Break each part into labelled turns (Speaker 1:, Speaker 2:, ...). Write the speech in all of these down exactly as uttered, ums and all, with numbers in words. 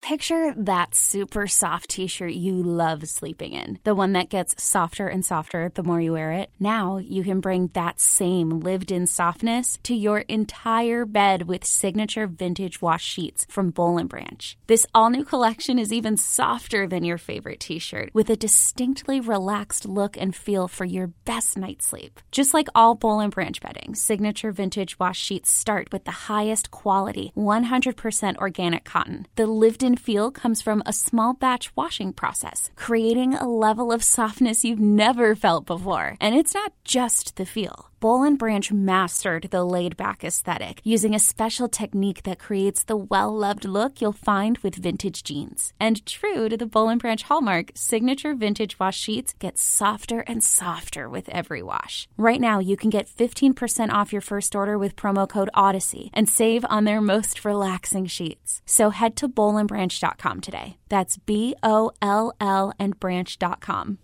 Speaker 1: Picture that super soft t-shirt you love sleeping in. The one that gets softer and softer the more you wear it. Now you can bring that same lived-in softness to your entire bed with signature vintage wash sheets from Boll and Branch. This all-new collection is even softer than your favorite t-shirt, with a distinctly relaxed look and feel for your best night's sleep. Just like all Boll and Branch bedding, signature vintage wash sheets start with the highest quality, one hundred percent organic cotton. The lived-in feel comes from a small batch washing process, creating a level of softness you've never felt before. And it's not just the feel. Boll and Branch mastered the laid-back aesthetic using a special technique that creates the well-loved look you'll find with vintage jeans. And true to the Boll and Branch hallmark, signature vintage wash sheets get softer and softer with every wash. Right now, you can get fifteen percent off your first order with promo code Odyssey and save on their most relaxing sheets. So head to boll and branch dot com today. That's B O L L and branch dot com.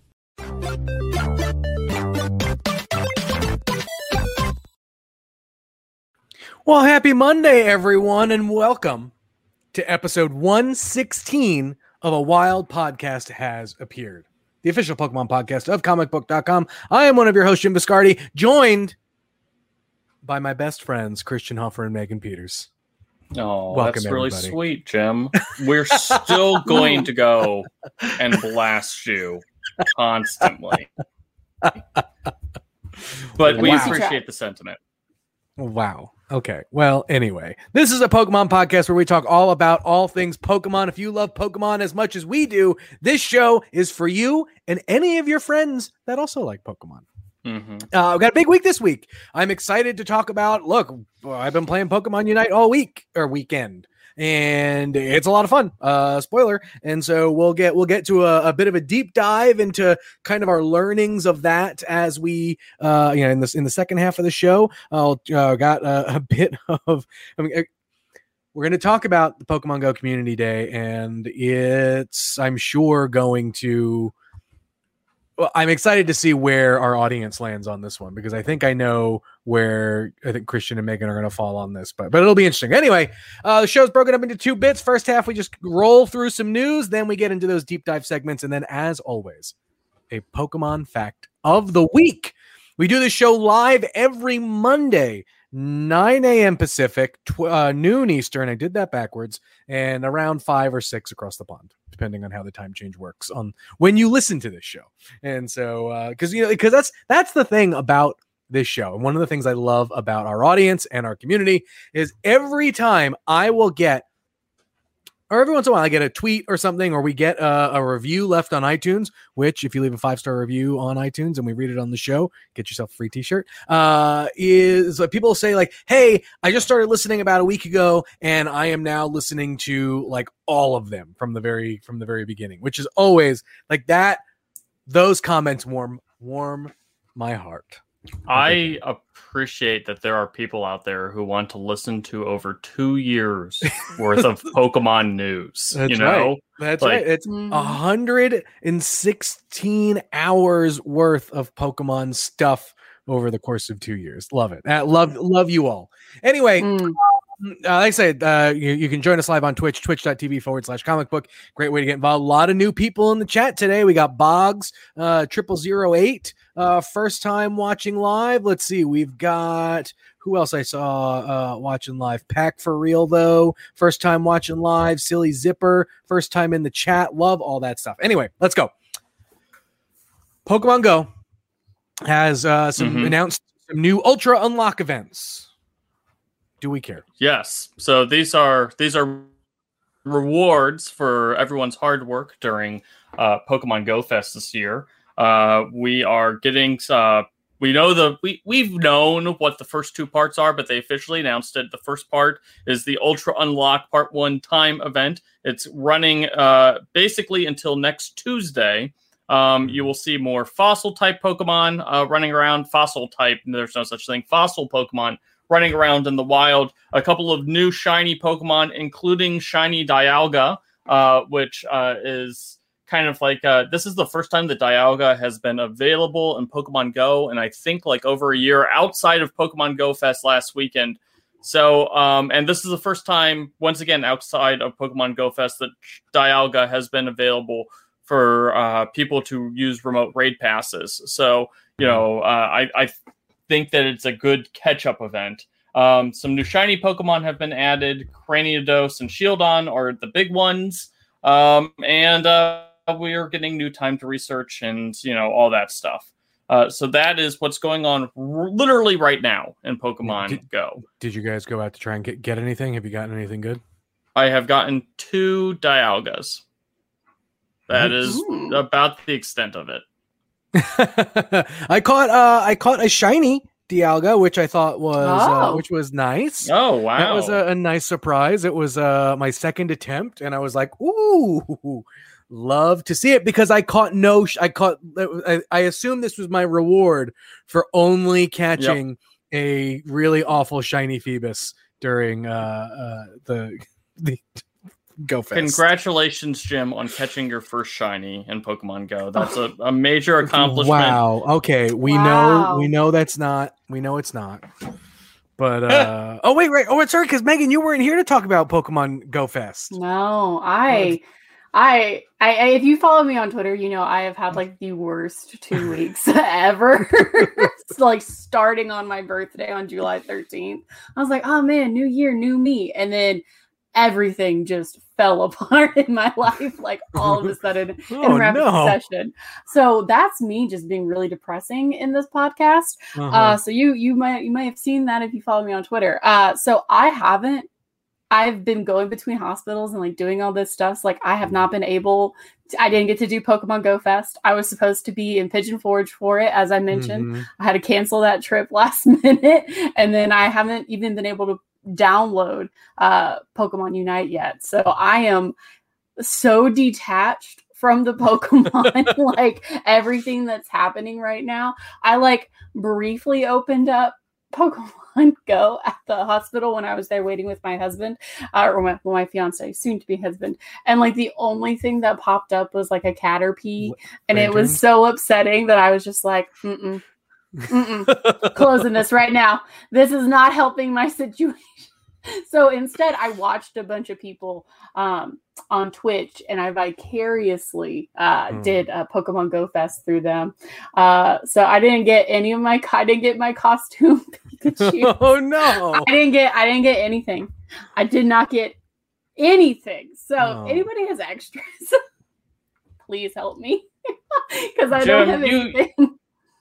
Speaker 2: Well, happy Monday, everyone, and welcome to episode one sixteen of A Wild Podcast Has Appeared, the official Pokemon podcast of comic book dot com. I am one of your hosts, Jim Biscardi, joined by my best friends, Christian Hoffer and Megan Peters.
Speaker 3: Oh,
Speaker 2: welcome,
Speaker 3: that's really
Speaker 2: everybody.
Speaker 3: sweet, Jim. We're still going to go and blast you constantly. But we
Speaker 2: Wow.
Speaker 3: appreciate the sentiment.
Speaker 2: Wow. Okay. Well, anyway, this is a Pokemon podcast where we talk all about all things Pokemon. If you love Pokemon as much as we do, this show is for you and any of your friends that also like Pokemon.
Speaker 3: Mm-hmm.
Speaker 2: Uh, I've got a big week this week. I'm excited to talk about, look, I've been playing Pokemon Unite all week or weekend, and it's a lot of fun. Uh, spoiler. And so we'll get, we'll get to a, a bit of a deep dive into kind of our learnings of that as we, uh, you know, in this, in the second half of the show. I'll uh, got a, a bit of, I mean, we're going to talk about the Pokemon Go Community Day, and it's, I'm sure, going to, well, I'm excited to see where our audience lands on this one, because I think I know where I think Christian and Megan are going to fall on this, but but it'll be interesting. Anyway, uh, the show's broken up into two bits. First half, we just roll through some news. Then we get into those deep dive segments. And then, as always, a Pokemon fact of the week. We do this show live every Monday, nine a.m. Pacific, tw- uh, noon Eastern. I did that backwards, and around five or six across the pond, depending on how the time change works on when you listen to this show. And so, because uh, you know, because that's that's the thing about this show, and one of the things I love about our audience and our community is every time I will get, or every once in a while, I get a tweet or something, or we get a, a review left on iTunes, which if you leave a five-star review on iTunes and we read it on the show, get yourself a free t-shirt, uh, is uh, people say like, hey, I just started listening about a week ago, and I am now listening to like all of them from the very, from the very beginning, which is always like that. Those comments warm, warm my heart.
Speaker 3: I appreciate that there are people out there who want to listen to over two years worth of Pokemon news.
Speaker 2: That's
Speaker 3: you know,
Speaker 2: right. That's
Speaker 3: like,
Speaker 2: right. It's a hundred and sixteen hours worth of Pokemon stuff over the course of two years. Love it. Uh, love, love you all. Anyway, mm. Uh, like I said, uh, you, you can join us live on Twitch, twitch.tv forward slash comic book. Great way to get involved. A lot of new people in the chat today. We got Boggs, uh, triple zero eight, uh, first time watching live. Let's see. We've got, who else I saw uh, watching live? Pack for real, though. First time watching live. Silly Zipper, first time in the chat. Love all that stuff. Anyway, let's go. Pokemon Go has uh, some mm-hmm. announced some new Ultra Unlock events. Do we care?
Speaker 3: Yes. So these are these are rewards for everyone's hard work during uh, Pokemon Go Fest this year. Uh, we are getting. Uh, we know the we we've known what the first two parts are, but they officially announced it. The first part is the Ultra Unlock Part One Time event. It's running uh, basically until next Tuesday. Um, you will see more fossil type Pokemon uh, running around. Fossil type. There's no such thing. Fossil Pokemon running around in the wild. A couple of new shiny Pokemon, including shiny Dialga, uh, which uh, is kind of like, uh, this is the first time that Dialga has been available in Pokemon Go, and I think like over a year outside of Pokemon Go Fest last weekend, So, um, and this is the first time, once again, outside of Pokemon Go Fest, that Dialga has been available for uh, people to use remote raid passes. So, you know, uh, I, I think that it's a good catch-up event. Um, some new shiny Pokemon have been added. Cranidos and Shieldon are the big ones. Um, and uh, we are getting new time to research and, you know, all that stuff. Uh, so that is what's going on r- literally right now in Pokemon
Speaker 2: did,
Speaker 3: Go.
Speaker 2: Did you guys go out to try and get, get anything? Have you gotten anything good?
Speaker 3: I have gotten two Dialgas. That is
Speaker 4: Ooh.
Speaker 3: about the extent of it.
Speaker 2: I caught uh, I caught a shiny Dialga, which I thought was uh,
Speaker 4: Oh.
Speaker 2: which was nice.
Speaker 3: Oh, wow.
Speaker 2: That was a, a nice surprise. It was uh, my second attempt, and I was like, "Ooh, love to see it," because I caught no. Sh- I caught. I, I assume this was my reward for only catching yep. a really awful shiny Phoebus during uh, uh, the the Go Fest.
Speaker 3: Congratulations, Jim, on catching your first shiny in Pokemon Go. That's a, a major accomplishment.
Speaker 2: Wow. Okay, we
Speaker 4: Wow.
Speaker 2: know we know that's not. We know it's not. But uh oh wait, right. Oh, it's sorry, because Megan, you weren't here to talk about Pokemon Go Fest.
Speaker 4: No, I, I, I, I, if you follow me on Twitter, you know I have had like the worst two weeks ever. It's like starting on my birthday on July thirteenth. I was like, oh man, new year, new me, and then everything just fell apart in my life, like all of a sudden
Speaker 2: Oh,
Speaker 4: in rapid
Speaker 2: no.
Speaker 4: succession. So that's me just being really depressing in this podcast.
Speaker 2: Uh-huh.
Speaker 4: Uh, so you you might you might have seen that if you follow me on Twitter. Uh, so I haven't. I've been going between hospitals and like doing all this stuff. So like I have not been able. To, I didn't get to do Pokemon Go Fest. I was supposed to be in Pigeon Forge for it, as I mentioned.
Speaker 2: Mhm.
Speaker 4: I had to cancel that trip last minute, and then I haven't even been able to download uh, Pokemon Unite yet. So I am so detached from the Pokemon, like everything that's happening right now. I like briefly opened up Pokemon Go at the hospital when I was there waiting with my husband, uh, or my, well, my fiance, soon to be husband. And like the only thing that popped up was like a Caterpie, and it was
Speaker 2: Lanterns?
Speaker 4: so upsetting that I was just like, mm-mm, mm-mm, closing this right now. This is not helping my situation. So instead, I watched a bunch of people um, on Twitch, and I vicariously uh,
Speaker 2: Hmm.
Speaker 4: did a Pokemon Go Fest through them. Uh, so I didn't get any of my, I didn't get my costume Pikachu.
Speaker 2: Oh no.
Speaker 4: I didn't get, I didn't get anything. I did not get anything. So
Speaker 2: Oh.
Speaker 4: if anybody has extras, please help me because I
Speaker 3: Jim,
Speaker 4: don't have
Speaker 3: you-
Speaker 4: anything.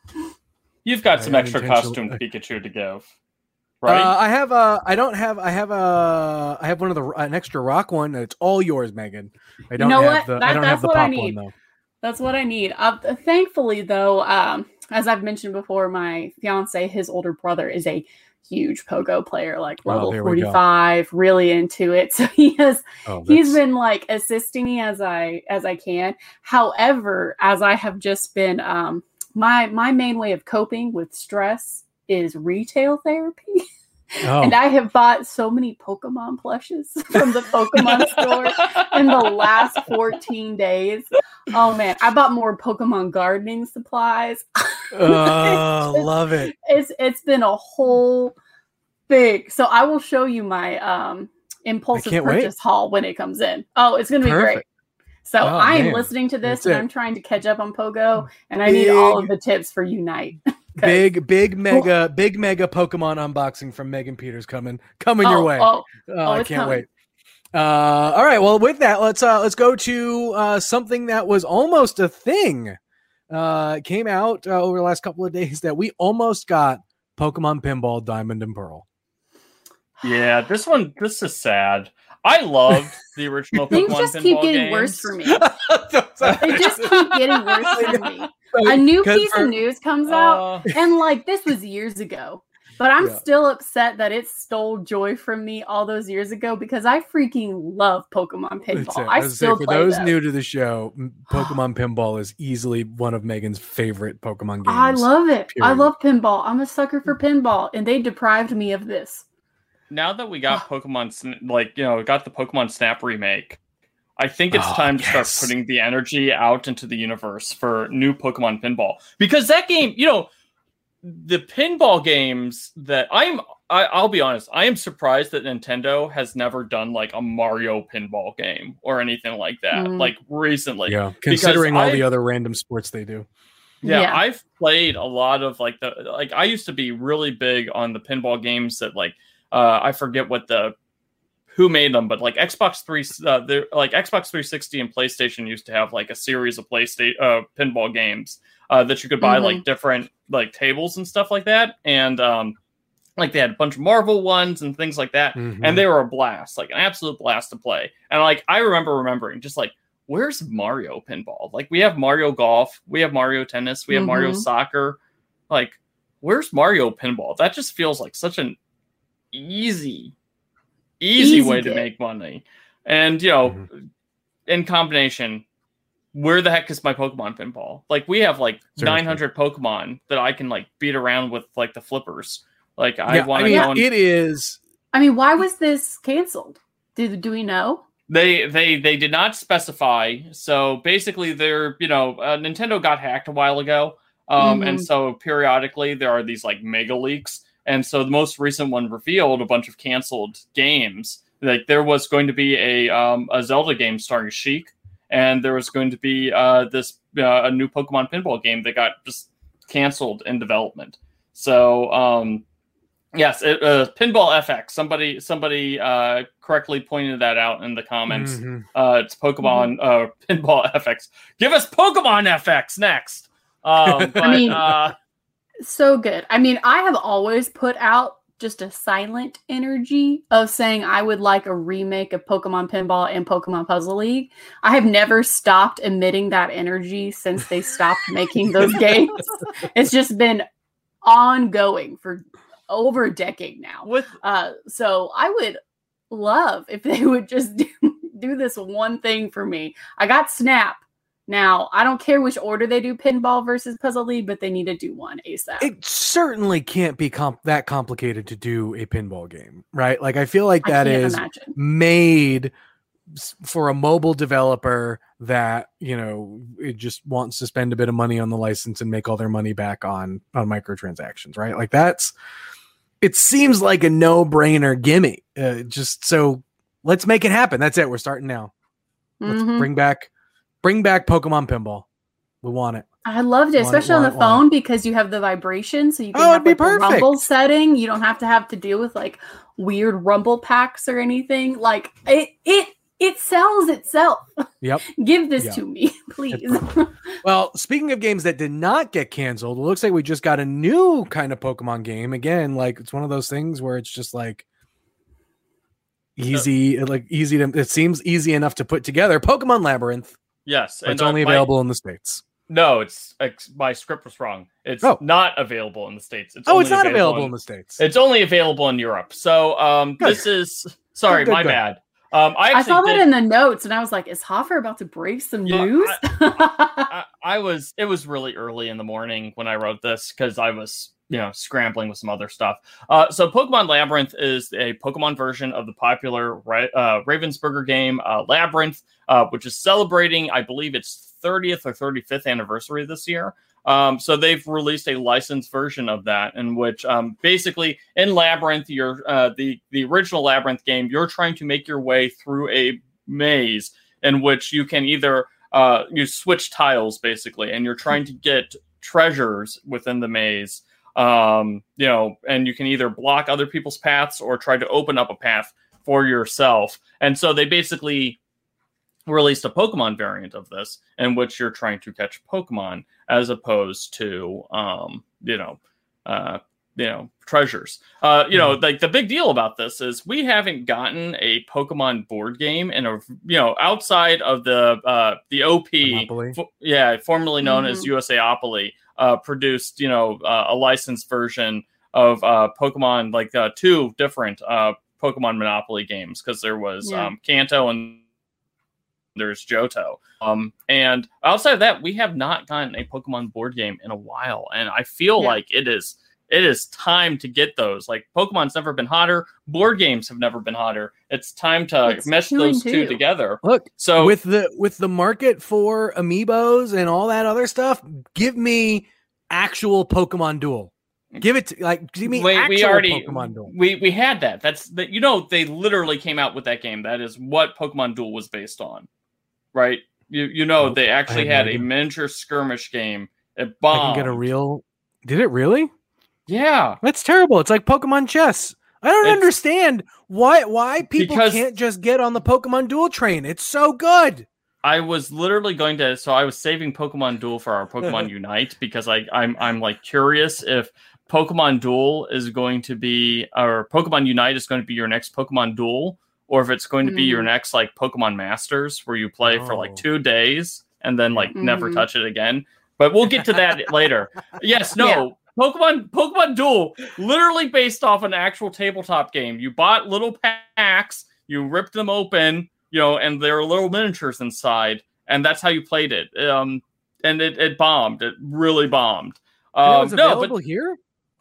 Speaker 3: You've got
Speaker 2: I
Speaker 3: some
Speaker 2: have
Speaker 3: extra
Speaker 2: intentional-
Speaker 3: costume Pikachu to give, right?
Speaker 2: Uh, I have a. I don't have. I have a. I have one of the an extra rock one. It's all yours, Megan. I don't
Speaker 4: know
Speaker 2: have
Speaker 4: what?
Speaker 2: the. I
Speaker 4: That-
Speaker 2: don't
Speaker 4: that's
Speaker 2: have the
Speaker 4: what I
Speaker 2: pop
Speaker 4: need.
Speaker 2: one though.
Speaker 4: That's what I need. Uh, thankfully, though, um, as I've mentioned before, my fiance, his older brother, is a huge Pogo player, like
Speaker 2: Oh,
Speaker 4: level
Speaker 2: there we go.
Speaker 4: forty-five, really into it. So he has
Speaker 2: Oh,
Speaker 4: he's
Speaker 2: that's-
Speaker 4: been like assisting me as I as I can. However, as I have just been um my my main way of coping with stress is retail therapy.
Speaker 2: Oh.
Speaker 4: And I have bought so many Pokemon plushes from the Pokemon store in the last fourteen days. Oh man, I bought more Pokemon gardening supplies.
Speaker 2: Oh, love it.
Speaker 4: It's it's been a whole thing. So I will show you my um impulsive
Speaker 2: can't wait.
Speaker 4: purchase haul when it comes in. Oh, it's gonna be great.
Speaker 2: Perfect.
Speaker 4: So
Speaker 2: Oh,
Speaker 4: I am
Speaker 2: man.
Speaker 4: listening to this
Speaker 2: That's
Speaker 4: and
Speaker 2: it.
Speaker 4: I'm trying to catch up on Pogo, and I need all of the tips for Unite. 'Cause-
Speaker 2: Big, big, mega, big, mega Pokemon unboxing from Megan Peters coming, coming your
Speaker 4: Oh,
Speaker 2: way.
Speaker 4: Oh,
Speaker 2: Oh,
Speaker 4: oh,
Speaker 2: I
Speaker 4: it's
Speaker 2: can't
Speaker 4: coming.
Speaker 2: wait. Uh, all right. Well, with that, let's uh, let's go to uh, something that was almost a thing. Uh, it came out uh, over the last couple of days that we almost got Pokemon Pinball Diamond and Pearl.
Speaker 3: Yeah, this one, this is sad. I loved the original
Speaker 4: Things
Speaker 3: Pokemon
Speaker 4: just
Speaker 3: pinball
Speaker 4: keep getting
Speaker 3: games.
Speaker 4: worse for me. They just keep getting worse for me. A new
Speaker 2: Because
Speaker 4: piece
Speaker 2: for-
Speaker 4: of news comes out,
Speaker 3: Uh,
Speaker 4: and like this was years ago, but I'm
Speaker 2: Yeah.
Speaker 4: still upset that it stole joy from me all those years ago because I freaking love Pokemon
Speaker 2: That's
Speaker 4: Pinball.
Speaker 2: it.
Speaker 4: I
Speaker 2: was
Speaker 4: still
Speaker 2: say, for
Speaker 4: play
Speaker 2: those
Speaker 4: them.
Speaker 2: new to the show, m- Pokemon Pinball is easily one of Megan's favorite Pokemon games.
Speaker 4: I love it. I
Speaker 2: period.
Speaker 4: love pinball. I'm a sucker for pinball, and they deprived me of this.
Speaker 3: now that we got Pokemon, Sn- like, you know, got the Pokemon Snap remake, I think it's
Speaker 2: Oh,
Speaker 3: time to
Speaker 2: yes.
Speaker 3: start putting the energy out into the universe for new Pokemon Pinball. Because that game, you know, the pinball games that I'm I, I'll be honest. I am surprised that Nintendo has never done like a Mario pinball game or anything like that, mm. like recently.
Speaker 2: Yeah, considering all I've, the other random sports they do.
Speaker 3: Yeah, yeah, I've played a lot of like the like. I used to be really big on the pinball games that like uh, I forget what the who made them, but like Xbox three, uh, they're like Xbox three sixty and PlayStation used to have like a series of PlayStation uh, pinball games uh, that you could buy mm-hmm. like different like tables and stuff like that, and um. Like they had a bunch of Marvel ones and things like that. Mm-hmm. And they were a blast, like an absolute blast to play. And like, I remember remembering just like, where's Mario pinball? Like we have Mario golf, we have Mario tennis, we have mm-hmm. Mario soccer. Like where's Mario pinball? That just feels like such an easy, easy, easy way to make money. And, you know, mm-hmm. in combination, where the heck is my Pokemon pinball? Like we have like Seriously. nine hundred Pokemon that I can like beat around with like the flippers. Like I yeah, want to
Speaker 2: I
Speaker 3: know.
Speaker 2: Mean, it is.
Speaker 4: I mean, why was this canceled? Do do we know?
Speaker 3: They they they did not specify. So basically, they're you know uh, Nintendo got hacked a while ago, um, mm-hmm. and so periodically there are these like mega leaks. And so the most recent one revealed a bunch of canceled games. Like there was going to be a um, a Zelda game starring Sheik, and there was going to be uh, this uh, a new Pokemon pinball game that got just canceled in development. So. Um, Yes, it, uh, Pinball F X. Somebody, somebody uh, correctly pointed that out in the comments. Mm-hmm. Uh, it's Pokemon mm-hmm. uh, Pinball F X. Give us Pokemon F X next. Um, but,
Speaker 4: I mean,
Speaker 3: uh,
Speaker 4: so good. I mean, I have always put out just a silent energy of saying I would like a remake of Pokemon Pinball and Pokemon Puzzle League. I have never stopped emitting that energy since they stopped making those games. It's just been ongoing for over a decade now.
Speaker 3: With
Speaker 4: uh, so I would love if they would just do, do this one thing for me. I got Snap. Now, I don't care which order they do Pinball versus Puzzle League, but they need to do one ASAP.
Speaker 2: It certainly can't be comp- that complicated to do a pinball game, right? Like, I feel like that is imagine. made for a mobile developer that, you know, it just wants to spend a bit of money on the license and make all their money back on, on microtransactions, right? Like, that's... It seems like a no-brainer gimme. Uh, just so let's make it happen. That's it. We're starting now. Let's mm-hmm. bring back, bring back Pokemon Pinball. We want it.
Speaker 4: I loved it,
Speaker 2: want
Speaker 4: especially
Speaker 2: it,
Speaker 4: on the
Speaker 2: it,
Speaker 4: phone it. Because you have the vibration, so you can
Speaker 2: oh,
Speaker 4: have like, the
Speaker 2: perfect.
Speaker 4: rumble setting. You don't have to have to deal with like weird rumble packs or anything. Like it, it, it sells itself.
Speaker 2: Yep.
Speaker 4: Give this
Speaker 2: yep.
Speaker 4: to me, please.
Speaker 2: Well, speaking of games that did not get canceled, it looks like we just got a new kind of Pokemon game. Again, like it's one of those things where it's just like easy, uh, like easy to, it seems easy enough to put together. Pokemon Labyrinth.
Speaker 3: Yes.
Speaker 2: And it's only my, available in the States.
Speaker 3: No, it's, it's my script was wrong. It's oh. not available in the States. It's
Speaker 2: oh, it's not available, available in,
Speaker 3: in
Speaker 2: the States.
Speaker 3: It's only available in Europe. So um, this is, sorry, good, good, my good. bad. Um, I,
Speaker 4: I saw that
Speaker 3: did,
Speaker 4: in the notes, and I was like, "Is Hoffer about to break some yeah, news?"
Speaker 3: I, I, I was. It was really early in the morning when I wrote this because I was, you know, scrambling with some other stuff. Uh, so, Pokemon Labyrinth is a Pokemon version of the popular uh, Ravensburger game uh, Labyrinth, uh, which is celebrating, I believe, its thirtieth or thirty-fifth anniversary this year. Um, so they've released a licensed version of that, in which um, basically in Labyrinth, you're uh, the the original Labyrinth game. You're trying to make your way through a maze in which you can either uh, you switch tiles basically, and you're trying to get treasures within the maze. Um, you know, and you can either block other people's paths or try to open up a path for yourself. And so they basically released a Pokemon variant of this in which you're trying to catch Pokemon as opposed to, um, you know, uh, you know, treasures. Uh, you know, like the big deal about this is we haven't gotten a Pokemon board game in a, you know, outside of the, uh, the O P, f- yeah, formerly known mm-hmm. as USAopoly, uh, produced, you know, uh, a licensed version of, uh, Pokemon, like, uh, two different, uh, Pokemon Monopoly games. Cause there was, yeah. um, Kanto and there's Johto. Um, and outside of that, we have not gotten a Pokemon board game in a while. And I feel yeah. like it is it is time to get those. Like, Pokemon's never been hotter. Board games have never been hotter. It's time to it's mesh two those two. two together.
Speaker 2: Look, so with the with the market for amiibos and all that other stuff, give me actual Pokemon Duel. Give it to, like, give me
Speaker 3: Wait,
Speaker 2: actual
Speaker 3: we already
Speaker 2: Pokemon Duel.
Speaker 3: we we had that. That's that. You know, they literally came out with that game. That is what Pokemon Duel was based on, right? You you know,
Speaker 2: Nope,
Speaker 3: they actually
Speaker 2: I had
Speaker 3: had
Speaker 2: no
Speaker 3: a
Speaker 2: idea.
Speaker 3: miniature skirmish game. It
Speaker 2: I
Speaker 3: bombed.
Speaker 2: can get a real. Did it really?
Speaker 3: Yeah,
Speaker 2: That's terrible. It's like Pokemon chess. I don't
Speaker 3: It's-
Speaker 2: understand why why people
Speaker 3: Because-
Speaker 2: can't just get on the Pokemon Duel train. It's so good.
Speaker 3: I was literally going to. So I was saving Pokemon Duel for our Pokemon Unite because I I'm I'm like curious if Pokemon Duel is going to be, or Pokemon Unite is going to be your next Pokemon Duel, or if it's going to be your
Speaker 4: Mm.
Speaker 3: next like Pokemon Masters where you play for like
Speaker 2: Oh.
Speaker 3: two days and then like never
Speaker 4: Mhm.
Speaker 3: touch it again. But we'll get to that later. Yes, no.
Speaker 4: Yeah.
Speaker 3: Pokemon Pokemon Duel, literally based off an actual tabletop game. You bought little packs, you ripped them open, you know, and there are little miniatures inside, and that's how you played it. Um, and it, it bombed. It really bombed.
Speaker 2: And it
Speaker 3: Um,
Speaker 2: was
Speaker 3: no,
Speaker 2: available
Speaker 3: but
Speaker 2: here.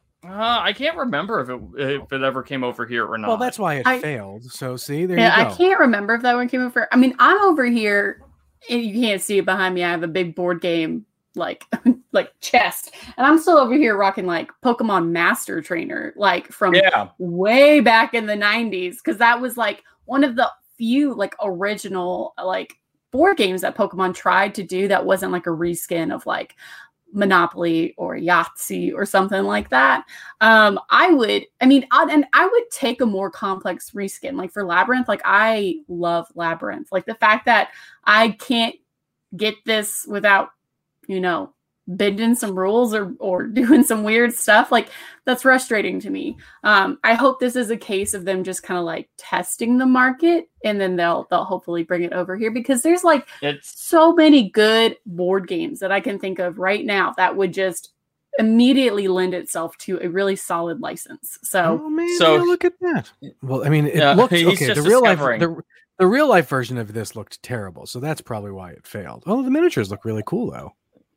Speaker 3: uh, I can't remember if it if it ever came over here or not.
Speaker 2: Well, that's why it
Speaker 4: I-
Speaker 2: failed. So see, there
Speaker 4: Yeah,
Speaker 2: you
Speaker 4: I
Speaker 2: go.
Speaker 4: can't remember if that one came over. I mean, I'm over here, and you can't see it behind me. I have a big board game like like chest, and I'm still over here rocking like Pokemon Master Trainer, like from
Speaker 3: yeah.
Speaker 4: way back in the nineties, because that was like one of the few like original like board games that Pokemon tried to do that wasn't like a reskin of like Monopoly or Yahtzee or something like that. Um, I would, I mean, I, and I would take a more complex reskin, like for Labyrinth. Like I love Labyrinth. Like the fact that I can't get this without, you know, bending some rules or or doing some weird stuff, like that's frustrating to me. Um, I hope this is a case of them just kind of like testing the market, and then they'll they'll hopefully bring it over here, because there's like
Speaker 3: It's
Speaker 4: so many good board games that I can think of right now that would just immediately lend itself to a really solid license. So
Speaker 2: Oh man,
Speaker 3: So-
Speaker 2: yeah, look at that. Well, I mean, it
Speaker 3: Yeah,
Speaker 2: looks
Speaker 3: he's
Speaker 2: okay. The
Speaker 3: just
Speaker 2: real life,
Speaker 3: discovering.
Speaker 2: the, the real life version of this looked terrible, so that's probably why it failed. Oh, the miniatures look really cool though.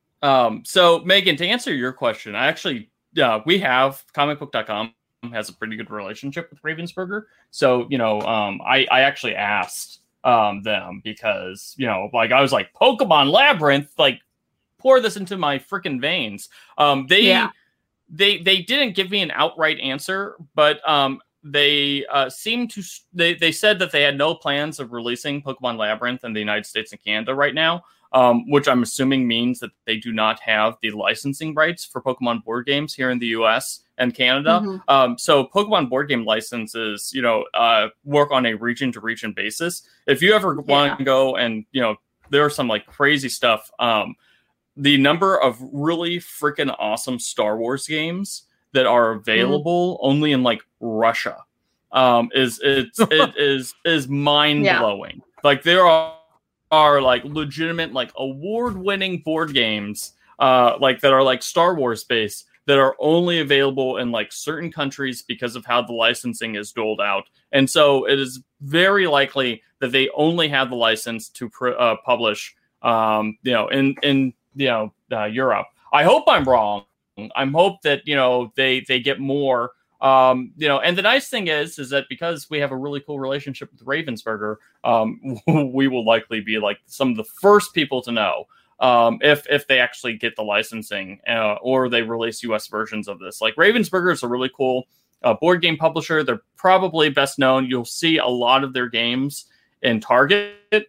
Speaker 3: Um, so Megan, to answer your question, I actually, uh, we have comic book dot com has a pretty good relationship with Ravensburger. So, you know, um, I, I actually asked, um, them because, you know, like I was like, Pokemon Labyrinth, like pour this into my freaking veins. Um, they,
Speaker 4: Yeah.
Speaker 3: they, they didn't give me an outright answer, but, um, they uh, seemed to, they, they said that they had no plans of releasing Pokemon Labyrinth in the United States and Canada right now. Um, which I'm assuming means that they do not have the licensing rights for Pokemon board games here in the U S and Canada.
Speaker 4: Mhm.
Speaker 3: Um, so Pokemon board game licenses, you know, uh, work on a region to region basis. If you ever want
Speaker 4: Yeah.
Speaker 3: to go and, you know, there's some like crazy stuff. Um, the number of really freaking awesome Star Wars games that are available only in like Russia um, is it's it is is mind blowing. Like there are. are like legitimate, like award-winning board games, uh, like that are like Star Wars based that are only available in like certain countries because of how the licensing is doled out. And so it is very likely that they only have the license to pr- uh, publish, um, you know, in in you know uh, Europe. I hope I'm wrong. I hope that you know they they get more. Um, you know, and the nice thing is, is that because we have a really cool relationship with Ravensburger, um, we will likely be like some of the first people to know um, if if they actually get the licensing uh, or they release U S versions of this. Like Ravensburger is a really cool uh, board game publisher. They're probably best known. You'll see a lot of their games in Target.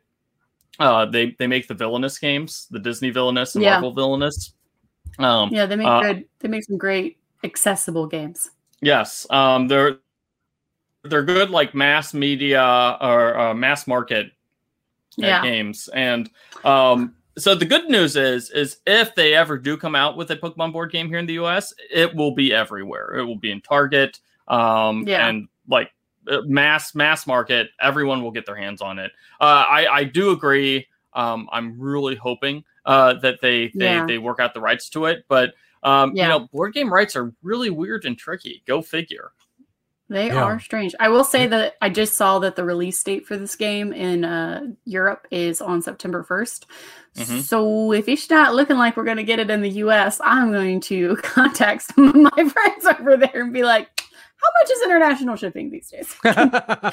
Speaker 3: Uh, they they make the Villainous games, the Disney Villainous and
Speaker 4: Yeah.
Speaker 3: Marvel Villainous. Um,
Speaker 4: yeah, they make
Speaker 3: uh,
Speaker 4: good. They make some great accessible games.
Speaker 3: Yes, um, they're they're good like mass media or uh, mass market uh,
Speaker 4: Yeah.
Speaker 3: games, and um, so the good news is is if they ever do come out with a Pokemon board game here in the U S, it will be everywhere. It will be in Target, um,
Speaker 4: Yeah.
Speaker 3: and like uh, mass mass market. Everyone will get their hands on it. Uh, I I do agree. Um, I'm really hoping uh, that they they
Speaker 4: Yeah.
Speaker 3: they work out the rights to it, but. Um,
Speaker 4: Yeah.
Speaker 3: You know, board game rights are really weird and tricky. Go figure.
Speaker 4: They
Speaker 2: Yeah.
Speaker 4: are strange. I will say that I just saw that the release date for this game in uh, Europe is on September first.
Speaker 3: Mhm.
Speaker 4: So if it's not looking like we're going to get it in the U S, I'm going to contact some of my friends over there and be like, how much is international shipping these days? Can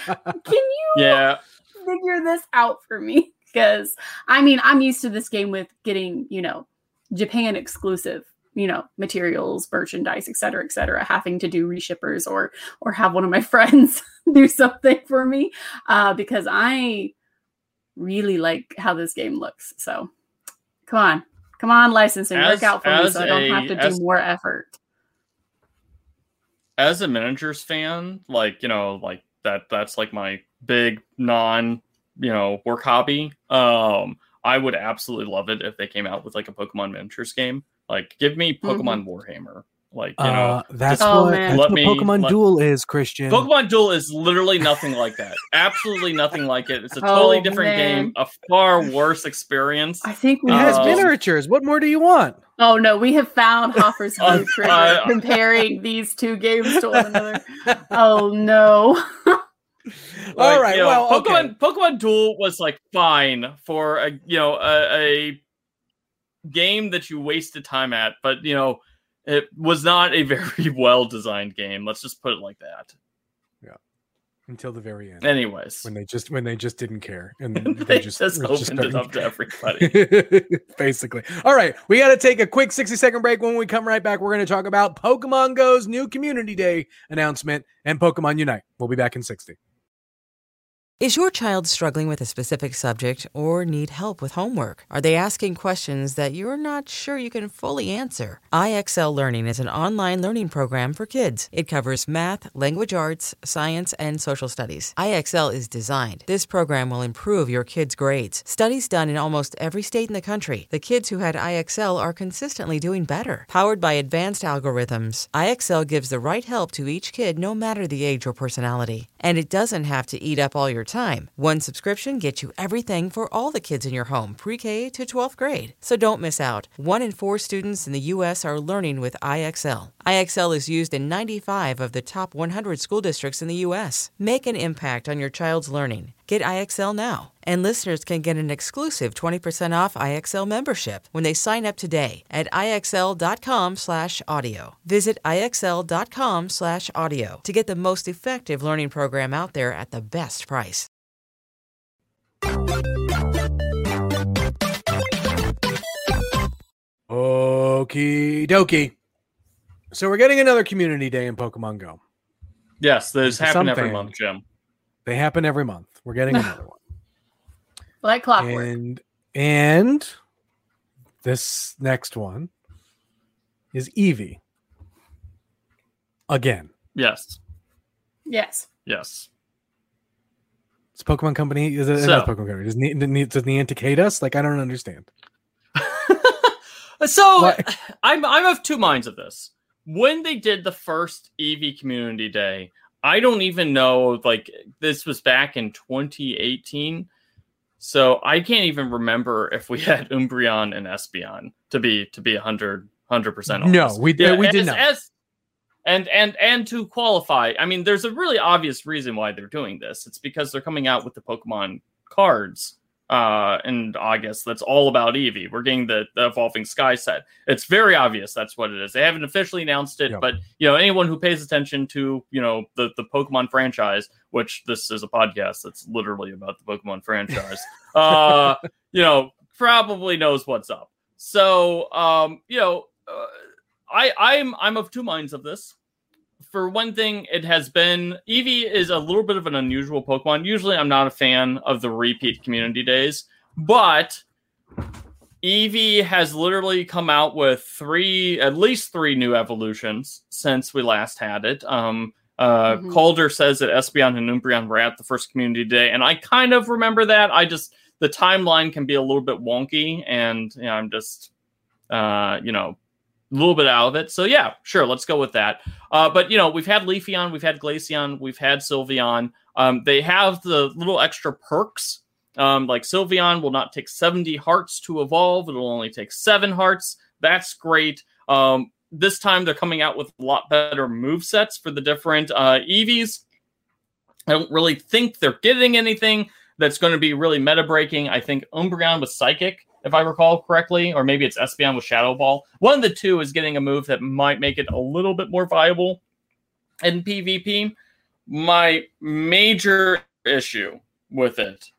Speaker 4: you
Speaker 3: Yeah,
Speaker 4: figure this out for me? Because, I mean, I'm used to this game with getting, you know, Japan exclusive you know, materials, merchandise, et cetera, et cetera, having to do reshippers or or have one of my friends do something for me uh, because I really like how this game looks. So come on, come on, licensing,
Speaker 3: As-
Speaker 4: work out for me
Speaker 3: as
Speaker 4: so I don't
Speaker 3: a-
Speaker 4: have to
Speaker 3: as-
Speaker 4: do more effort.
Speaker 3: As a miniatures fan, like, you know, like that, that's like my big non, you know, work hobby. Um, I would absolutely love it if they came out with like a Pokemon miniatures game. Like, give me Pokemon Warhammer. Like, you know,
Speaker 2: Uh, that's
Speaker 4: Oh,
Speaker 2: what,
Speaker 4: man.
Speaker 2: that's
Speaker 3: Let
Speaker 2: what
Speaker 3: me-
Speaker 2: Pokemon
Speaker 3: let-
Speaker 2: Duel is, Christian.
Speaker 3: Pokemon Duel is literally nothing like that. Absolutely nothing like it. It's a totally
Speaker 4: Oh,
Speaker 3: different
Speaker 4: man.
Speaker 3: game, a far worse experience.
Speaker 4: I think we
Speaker 2: It has
Speaker 3: Um,
Speaker 2: miniatures. What more do you want?
Speaker 4: Oh no, we have found Hoffer's
Speaker 3: Uh,
Speaker 4: blue trigger
Speaker 3: uh,
Speaker 4: comparing these two games to one another. Oh no.
Speaker 3: Like,
Speaker 2: All right.
Speaker 3: you know,
Speaker 2: well,
Speaker 3: Pokemon
Speaker 2: okay.
Speaker 3: Pokemon Duel was like fine for a you know a, a game that you wasted time at, but you know it was not a very well designed game. Let's just put it like that.
Speaker 2: Until the very end,
Speaker 3: Anyways,
Speaker 2: when they just when they just didn't care, and
Speaker 3: they,
Speaker 2: they
Speaker 3: just,
Speaker 2: just, were
Speaker 3: opened
Speaker 2: just
Speaker 3: it
Speaker 2: starting-
Speaker 3: up to everybody.
Speaker 2: Basically. All right, we got to take a quick sixty second break. When we come right back, we're going to talk about Pokemon Go's new Community Day announcement and Pokemon Unite. We'll be back in sixty.
Speaker 5: Is your child struggling with a specific subject or need help with homework? Are they asking questions that you're not sure you can fully answer? I X L Learning is an online learning program for kids. It covers math, language arts, science, and social studies. I X L is designed. This program will improve your kids' grades. Studies done in almost every state in the country. The kids who had I X L are consistently doing better. Powered by advanced algorithms, I X L gives the right help to each kid no matter the age or personality. And it doesn't have to eat up all your time. One subscription gets you everything for all the kids in your home, pre-K to twelfth grade. So don't miss out. One in four students in the U S are learning with I X L. I X L is used in ninety-five of the top one hundred school districts in the U S. Make an impact on your child's learning. Get I X L now. And listeners can get an exclusive twenty percent off I X L membership when they sign up today at IXL.com slash audio. Visit IXL.com slash audio to get the most effective learning program out there at the best price.
Speaker 2: Okie dokie. So we're getting another Community Day in Pokemon Go.
Speaker 3: Yes, those
Speaker 2: For
Speaker 3: happen
Speaker 2: some
Speaker 3: every
Speaker 2: fans.
Speaker 3: month, Jim.
Speaker 2: They happen every month. We're getting another one.
Speaker 4: Like clockwork.
Speaker 2: And and this next one is Eevee. Again.
Speaker 3: Yes,
Speaker 4: Yes.
Speaker 3: yes.
Speaker 2: It's a Pokemon company. Is it
Speaker 3: So-
Speaker 2: not a Pokemon company? Does, Ni- does Niantic hate us? Like, I don't understand.
Speaker 3: So
Speaker 2: What?
Speaker 3: I'm I'm of two minds of this. When they did the first Eevee Community Day, I don't even know. Like, this was back in twenty eighteen, so I can't even remember if we had Umbreon and Espeon. To be to be a hundred hundred percent honest.
Speaker 2: No, we did. we did
Speaker 3: as,
Speaker 2: not.
Speaker 3: as- and and and to qualify, I mean, there's a really obvious reason why they're doing this. It's because they're coming out with the Pokemon cards uh in August. That's all about Eevee. We're getting the, the Evolving Sky set. It's very obvious that's what it is. They haven't officially announced it,
Speaker 2: Yep.
Speaker 3: but you know, anyone who pays attention to, you know, the the Pokemon franchise, which this is a podcast that's literally about the Pokemon franchise, uh you know, probably knows what's up. So um you know, uh, I I'm I'm of two minds of this. For one thing, it has been Eevee is a little bit of an unusual Pokemon. Usually, I'm not a fan of the repeat Community Days, but Eevee has literally come out with three, at least three new evolutions since we last had it. Um, uh,
Speaker 4: Mhm.
Speaker 3: Calder says that Espeon and Umbreon were at the first Community Day, and I kind of remember that. I just the timeline can be a little bit wonky, and you know, I'm just, uh, you know. A little bit out of it. So yeah, sure, let's go with that. Uh, but you know, we've had Leafeon, we've had Glaceon, we've had Sylveon. Um, they have the little extra perks. Um, like Sylveon will not take seventy hearts to evolve. It'll only take seven hearts. That's great. Um, this time they're coming out with a lot better movesets for the different uh, Eevees. I don't really think they're getting anything that's going to be really meta breaking. I think Umbreon with Psychic, if I recall correctly, or maybe it's Espeon with Shadow Ball. One of the two is getting a move that might make it a little bit more viable in PvP. My major issue with it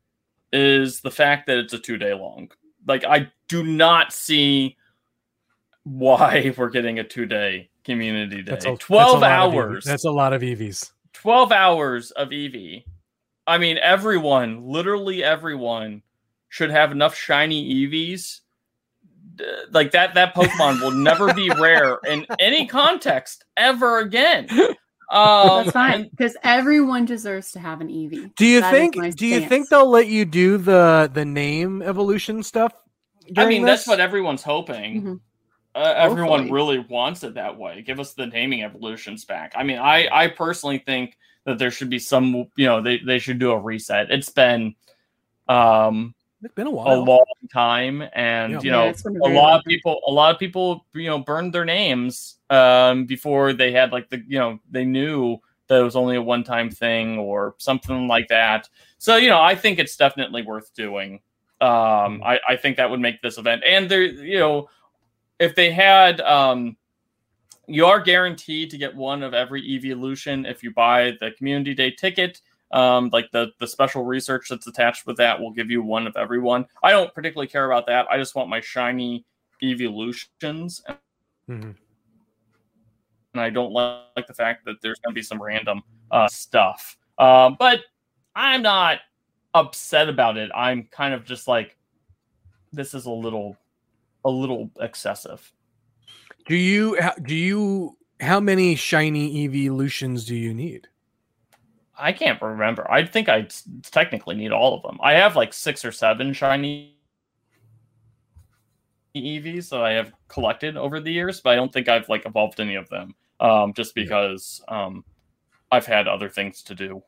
Speaker 3: is the fact that it's a two-day long. Like, I do not see why we're getting a two-day community day.
Speaker 2: That's a,
Speaker 3: twelve
Speaker 2: that's a
Speaker 3: hours.
Speaker 2: That's a lot of E Vs.
Speaker 3: twelve hours of Eevee. I mean, everyone, literally everyone, should have enough shiny Eevees. Like that, that Pokemon will never be rare in any context ever again. Um,
Speaker 4: That's fine, because everyone deserves to have an Eevee.
Speaker 2: Do you
Speaker 4: That
Speaker 2: think?
Speaker 4: is my
Speaker 2: Do you
Speaker 4: stance.
Speaker 2: think they'll let you do the the name evolution stuff?
Speaker 3: I
Speaker 2: during
Speaker 3: mean,
Speaker 2: this?
Speaker 3: that's what everyone's hoping.
Speaker 4: Mhm.
Speaker 3: Uh, everyone
Speaker 4: Hopefully.
Speaker 3: really wants it that way. Give us the naming evolutions back. I mean, I, I personally think that there should be some, you know, they, they should do a reset. It's been um,
Speaker 2: It's been a
Speaker 3: a
Speaker 2: while.
Speaker 3: long time, and
Speaker 2: Yeah.
Speaker 3: you
Speaker 4: Yeah,
Speaker 3: know,
Speaker 4: it's been a
Speaker 3: a
Speaker 4: very
Speaker 3: lot
Speaker 4: long
Speaker 3: of people, a lot of people, you know, burned their names um, before they had like the, you know, they knew that it was only a one time thing or something like that. So, you know, I think it's definitely worth doing. Um, I, I think that would make this event, and there, you know, if they had, um, you are guaranteed to get one of every evolution if you buy the community day ticket. Um, like the the special research that's attached with that will give you one of every one. I don't particularly care about that. I just want my shiny evolutions,
Speaker 2: Mhm.
Speaker 3: and I don't like the fact that there's going to be some random uh, stuff. Um, but I'm not upset about it. I'm kind of just like, this is a little. a little excessive.
Speaker 2: Do you how- do you how many shiny evolutions do you need?
Speaker 3: I can't remember. I think I technically need all of them. I have like six or seven shiny E Vs that I have collected over the years, but I don't think I've like evolved any of them. Um, just because um, I've had other things to do.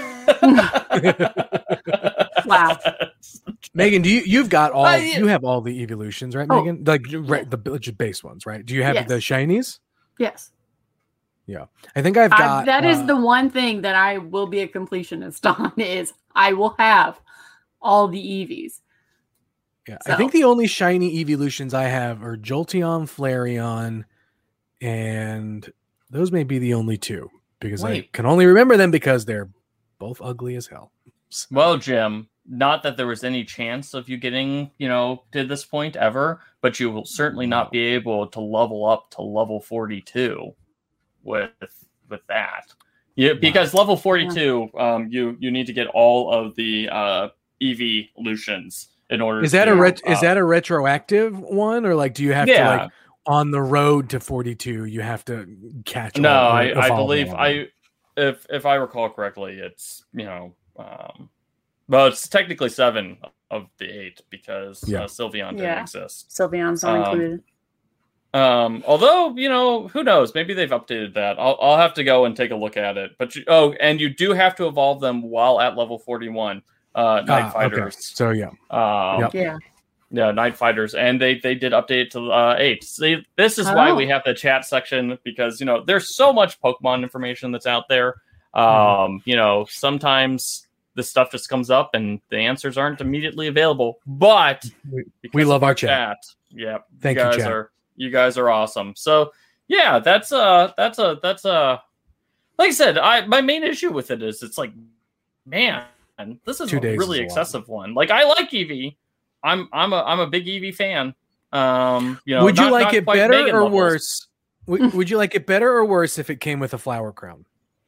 Speaker 4: Wow.
Speaker 2: Megan, do you you've got all
Speaker 3: Uh, yeah.
Speaker 2: you have all the evolutions, right,
Speaker 4: Oh,
Speaker 2: Megan? Like right, the just base ones, right? Do you have
Speaker 4: Yes.
Speaker 2: the shinies?
Speaker 4: Yes.
Speaker 2: I think I've
Speaker 4: I,
Speaker 2: got
Speaker 4: that is
Speaker 2: uh,
Speaker 4: the one thing that I will be a completionist on is I will have all the Eevees.
Speaker 2: Yeah, I think
Speaker 4: So-
Speaker 2: the only shiny evolutions I have are Jolteon, Flareon, and those may be the only two because I
Speaker 3: Wait.
Speaker 2: can only remember them because they're both ugly as hell. So-
Speaker 3: Well, Jim, not that there was any chance of you getting, you know, to this point ever, but you will certainly not be able to level up to level forty-two with with that. Yeah, because level forty-two, um, you you need to get all of the uh, evolutions in order.
Speaker 2: is that
Speaker 3: to,
Speaker 2: a ret-
Speaker 3: uh,
Speaker 2: is that a retroactive one, or like do you have to
Speaker 3: Yeah.
Speaker 2: like on the road to forty-two you have to catch?
Speaker 3: No,
Speaker 2: all, or
Speaker 3: I, I
Speaker 2: evolve
Speaker 3: believe
Speaker 2: all of them?
Speaker 3: I if if I recall correctly, it's you know, um, well, it's technically seven of the eight because
Speaker 2: Yeah.
Speaker 3: uh, Sylveon didn't
Speaker 4: Yeah.
Speaker 3: exist.
Speaker 4: Sylveon's not
Speaker 3: Um,
Speaker 4: included.
Speaker 3: Um, although you know, who knows? Maybe they've updated that. I'll I'll have to go and take a look at it. But you, oh, and you do have to evolve them while at level forty-one. Uh, Night
Speaker 2: Ah, okay.
Speaker 3: Fighters.
Speaker 2: So yeah,
Speaker 3: Um,
Speaker 2: Yep.
Speaker 4: Yeah.
Speaker 3: Yeah, Night Fighters, and they they did update it to uh, eight. See, this is why
Speaker 4: Oh.
Speaker 3: we have the chat section because you know there's so much Pokemon information that's out there. Um,
Speaker 2: Mm-hmm.
Speaker 3: You know, sometimes this stuff just comes up and the answers aren't immediately available. But
Speaker 2: we,
Speaker 3: because
Speaker 2: we love
Speaker 3: of
Speaker 2: our chat.
Speaker 3: yeah,
Speaker 2: Thank
Speaker 3: you
Speaker 2: you,
Speaker 3: guys
Speaker 2: chat.
Speaker 3: are you guys are awesome. So yeah, that's uh that's a that's a like I said, I my main issue with it is it's like, man, this is
Speaker 2: Two
Speaker 3: a
Speaker 2: days
Speaker 3: really
Speaker 2: is a lot.
Speaker 3: excessive one. Like I like Eevee. I'm I'm a I'm a big Eevee fan. Um, you know,
Speaker 2: would you
Speaker 3: not-
Speaker 2: like
Speaker 3: not
Speaker 2: it
Speaker 3: quite
Speaker 2: better
Speaker 3: Megan
Speaker 2: or
Speaker 3: levels.
Speaker 2: worse? Would, would you like it better or worse if it came with a flower crown?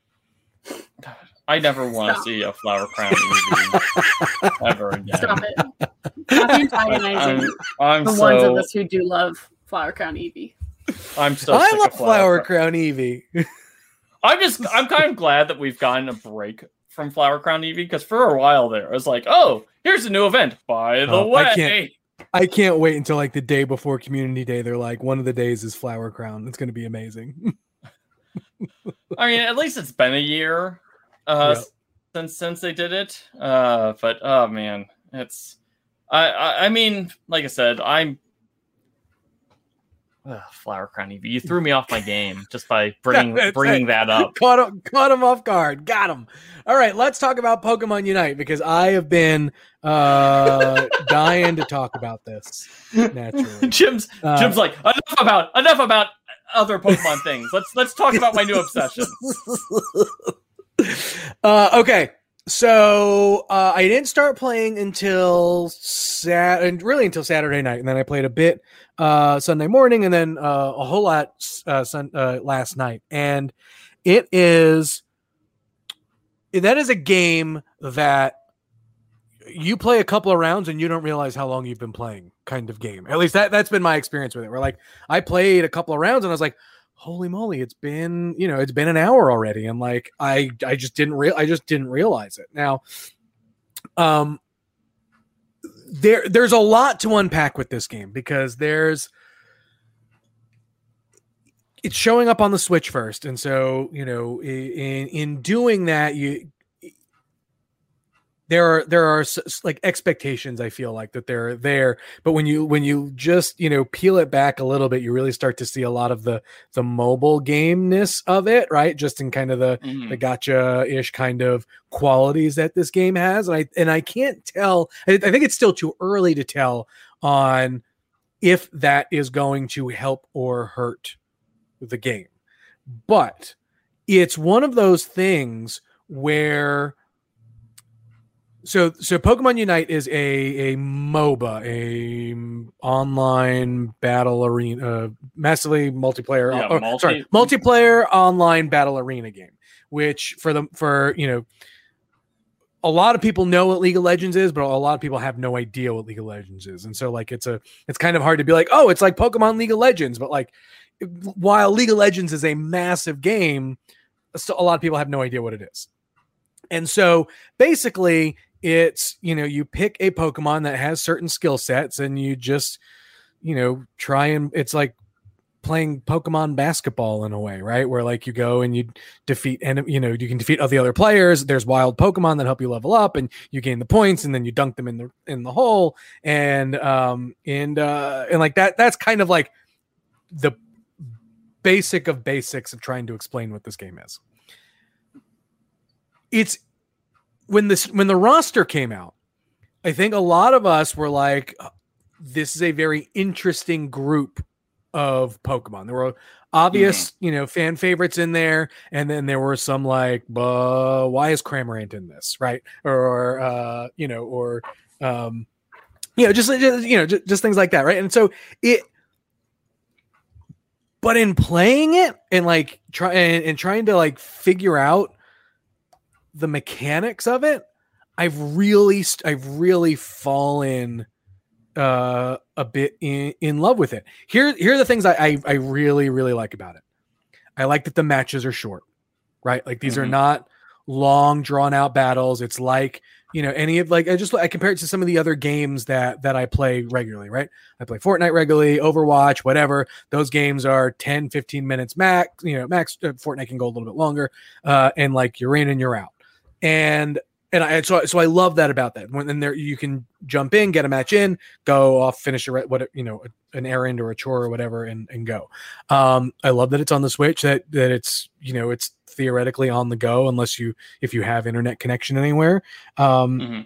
Speaker 3: I never want to
Speaker 4: Stop.
Speaker 3: see a flower crown Eevee ever again.
Speaker 4: Stop it. Stop antagonizing
Speaker 3: I'm, I'm
Speaker 4: the
Speaker 3: so
Speaker 4: ones of us who do love Flower Crown Eevee.
Speaker 3: I'm so
Speaker 2: I
Speaker 3: sick
Speaker 2: love
Speaker 3: of
Speaker 2: flower crown Eevee.
Speaker 3: I'm just I'm kind of glad that we've gotten a break from Flower Crown Eevee because for a while there it was like, oh, here's a new event. By the
Speaker 2: Oh, I
Speaker 3: way,
Speaker 2: can't- I can't wait until like the day before Community Day. They're like, one of the days is flower crown. It's going to be amazing.
Speaker 3: I mean, at least it's been a year uh,
Speaker 2: Yep.
Speaker 3: since since they did it. Uh, but oh man, it's I, I I mean, like I said, I'm Ugh, Flower Crown Eevee. You threw me off my game just by bringing
Speaker 2: That's
Speaker 3: bringing
Speaker 2: it.
Speaker 3: that up.
Speaker 2: caught him, caught him off guard. Got him. All right, let's talk about Pokemon Unite because I have been uh, dying to talk about this. Naturally,
Speaker 3: Jim's
Speaker 2: Uh,
Speaker 3: Jim's like enough about enough about other Pokemon things. Let's let's talk about my new obsession.
Speaker 2: uh, okay, So uh, I didn't start playing until sat and really until Saturday night, and then I played a bit uh, Sunday morning, and then uh, a whole lot uh, sun, uh, last night. And it is that is a game that you play a couple of rounds and you don't realize how long you've been playing, kind of game. At least that that's been my experience with it. Where like I played a couple of rounds and I was like, holy moly, it's been, you know, it's been an hour already. And like, I, I just didn't real, I just didn't realize it. Now, um, there, there's a lot to unpack with this game because there's, it's showing up on the Switch first. And so, you know, in, in doing that, you, There are there are like expectations. I feel like that they're there, but when you when you just you know peel it back a little bit, you really start to see a lot of the the mobile gameness of it, right? Just in kind of the mm-hmm. the gotcha ish kind of qualities that this game has, and I and I can't tell. I, I think it's still too early to tell on if that is going to help or hurt the game, but it's one of those things where. So, so Pokemon Unite is a, a MOBA, a online battle arena, uh, massively multiplayer,
Speaker 3: yeah,
Speaker 2: or,
Speaker 3: multi-
Speaker 2: sorry, multiplayer online battle arena game, which for the, for, you know, a lot of people know what League of Legends is, but a lot of people have no idea what League of Legends is. And so like, it's a, it's kind of hard to be like, oh, it's like Pokemon League of Legends, but like, while League of Legends is a massive game, so a lot of people have no idea what it is. And so basically, it's, you know, you pick a Pokemon that has certain skill sets and you just, you know, try and it's like playing Pokemon basketball in a way, right? Where like you go and you defeat, and you know, you can defeat all the other players. There's wild Pokemon that help you level up and you gain the points and then you dunk them in the, in the hole. And, um, and, uh, and like that, that's kind of like the basic of basics of trying to explain what this game is. It's, When this when the roster came out, I think a lot of us were like, this is a very interesting group of Pokemon. There were obvious, mm-hmm. you know, fan favorites in there, and then there were some like, uh, why is Cramorant in this, right? Or uh, you know, or um, you know, just, just you know, just, just things like that, right? And so it, but in playing it and like try and, and trying to like figure out the mechanics of it, I've really, I've really fallen uh, a bit in, in love with it. Here, here are the things I, I, I really, really like about it. I like that the matches are short, right? Like these mm-hmm. are not long, drawn out battles. It's like, you know, any of like, I just, I compare it to some of the other games that, that I play regularly, right? I play Fortnite regularly, Overwatch, whatever. Those games are ten, fifteen minutes max, you know, max. uh, Fortnite can go a little bit longer. Uh, and like you're in and you're out. And and I so so I love that about that. When then there you can jump in, get a match in, go off, finish a what you know an errand or a chore or whatever, and and go. Um, I love that it's on the Switch. That that it's you know it's theoretically on the go unless you if you have internet connection anywhere. Um, mm-hmm.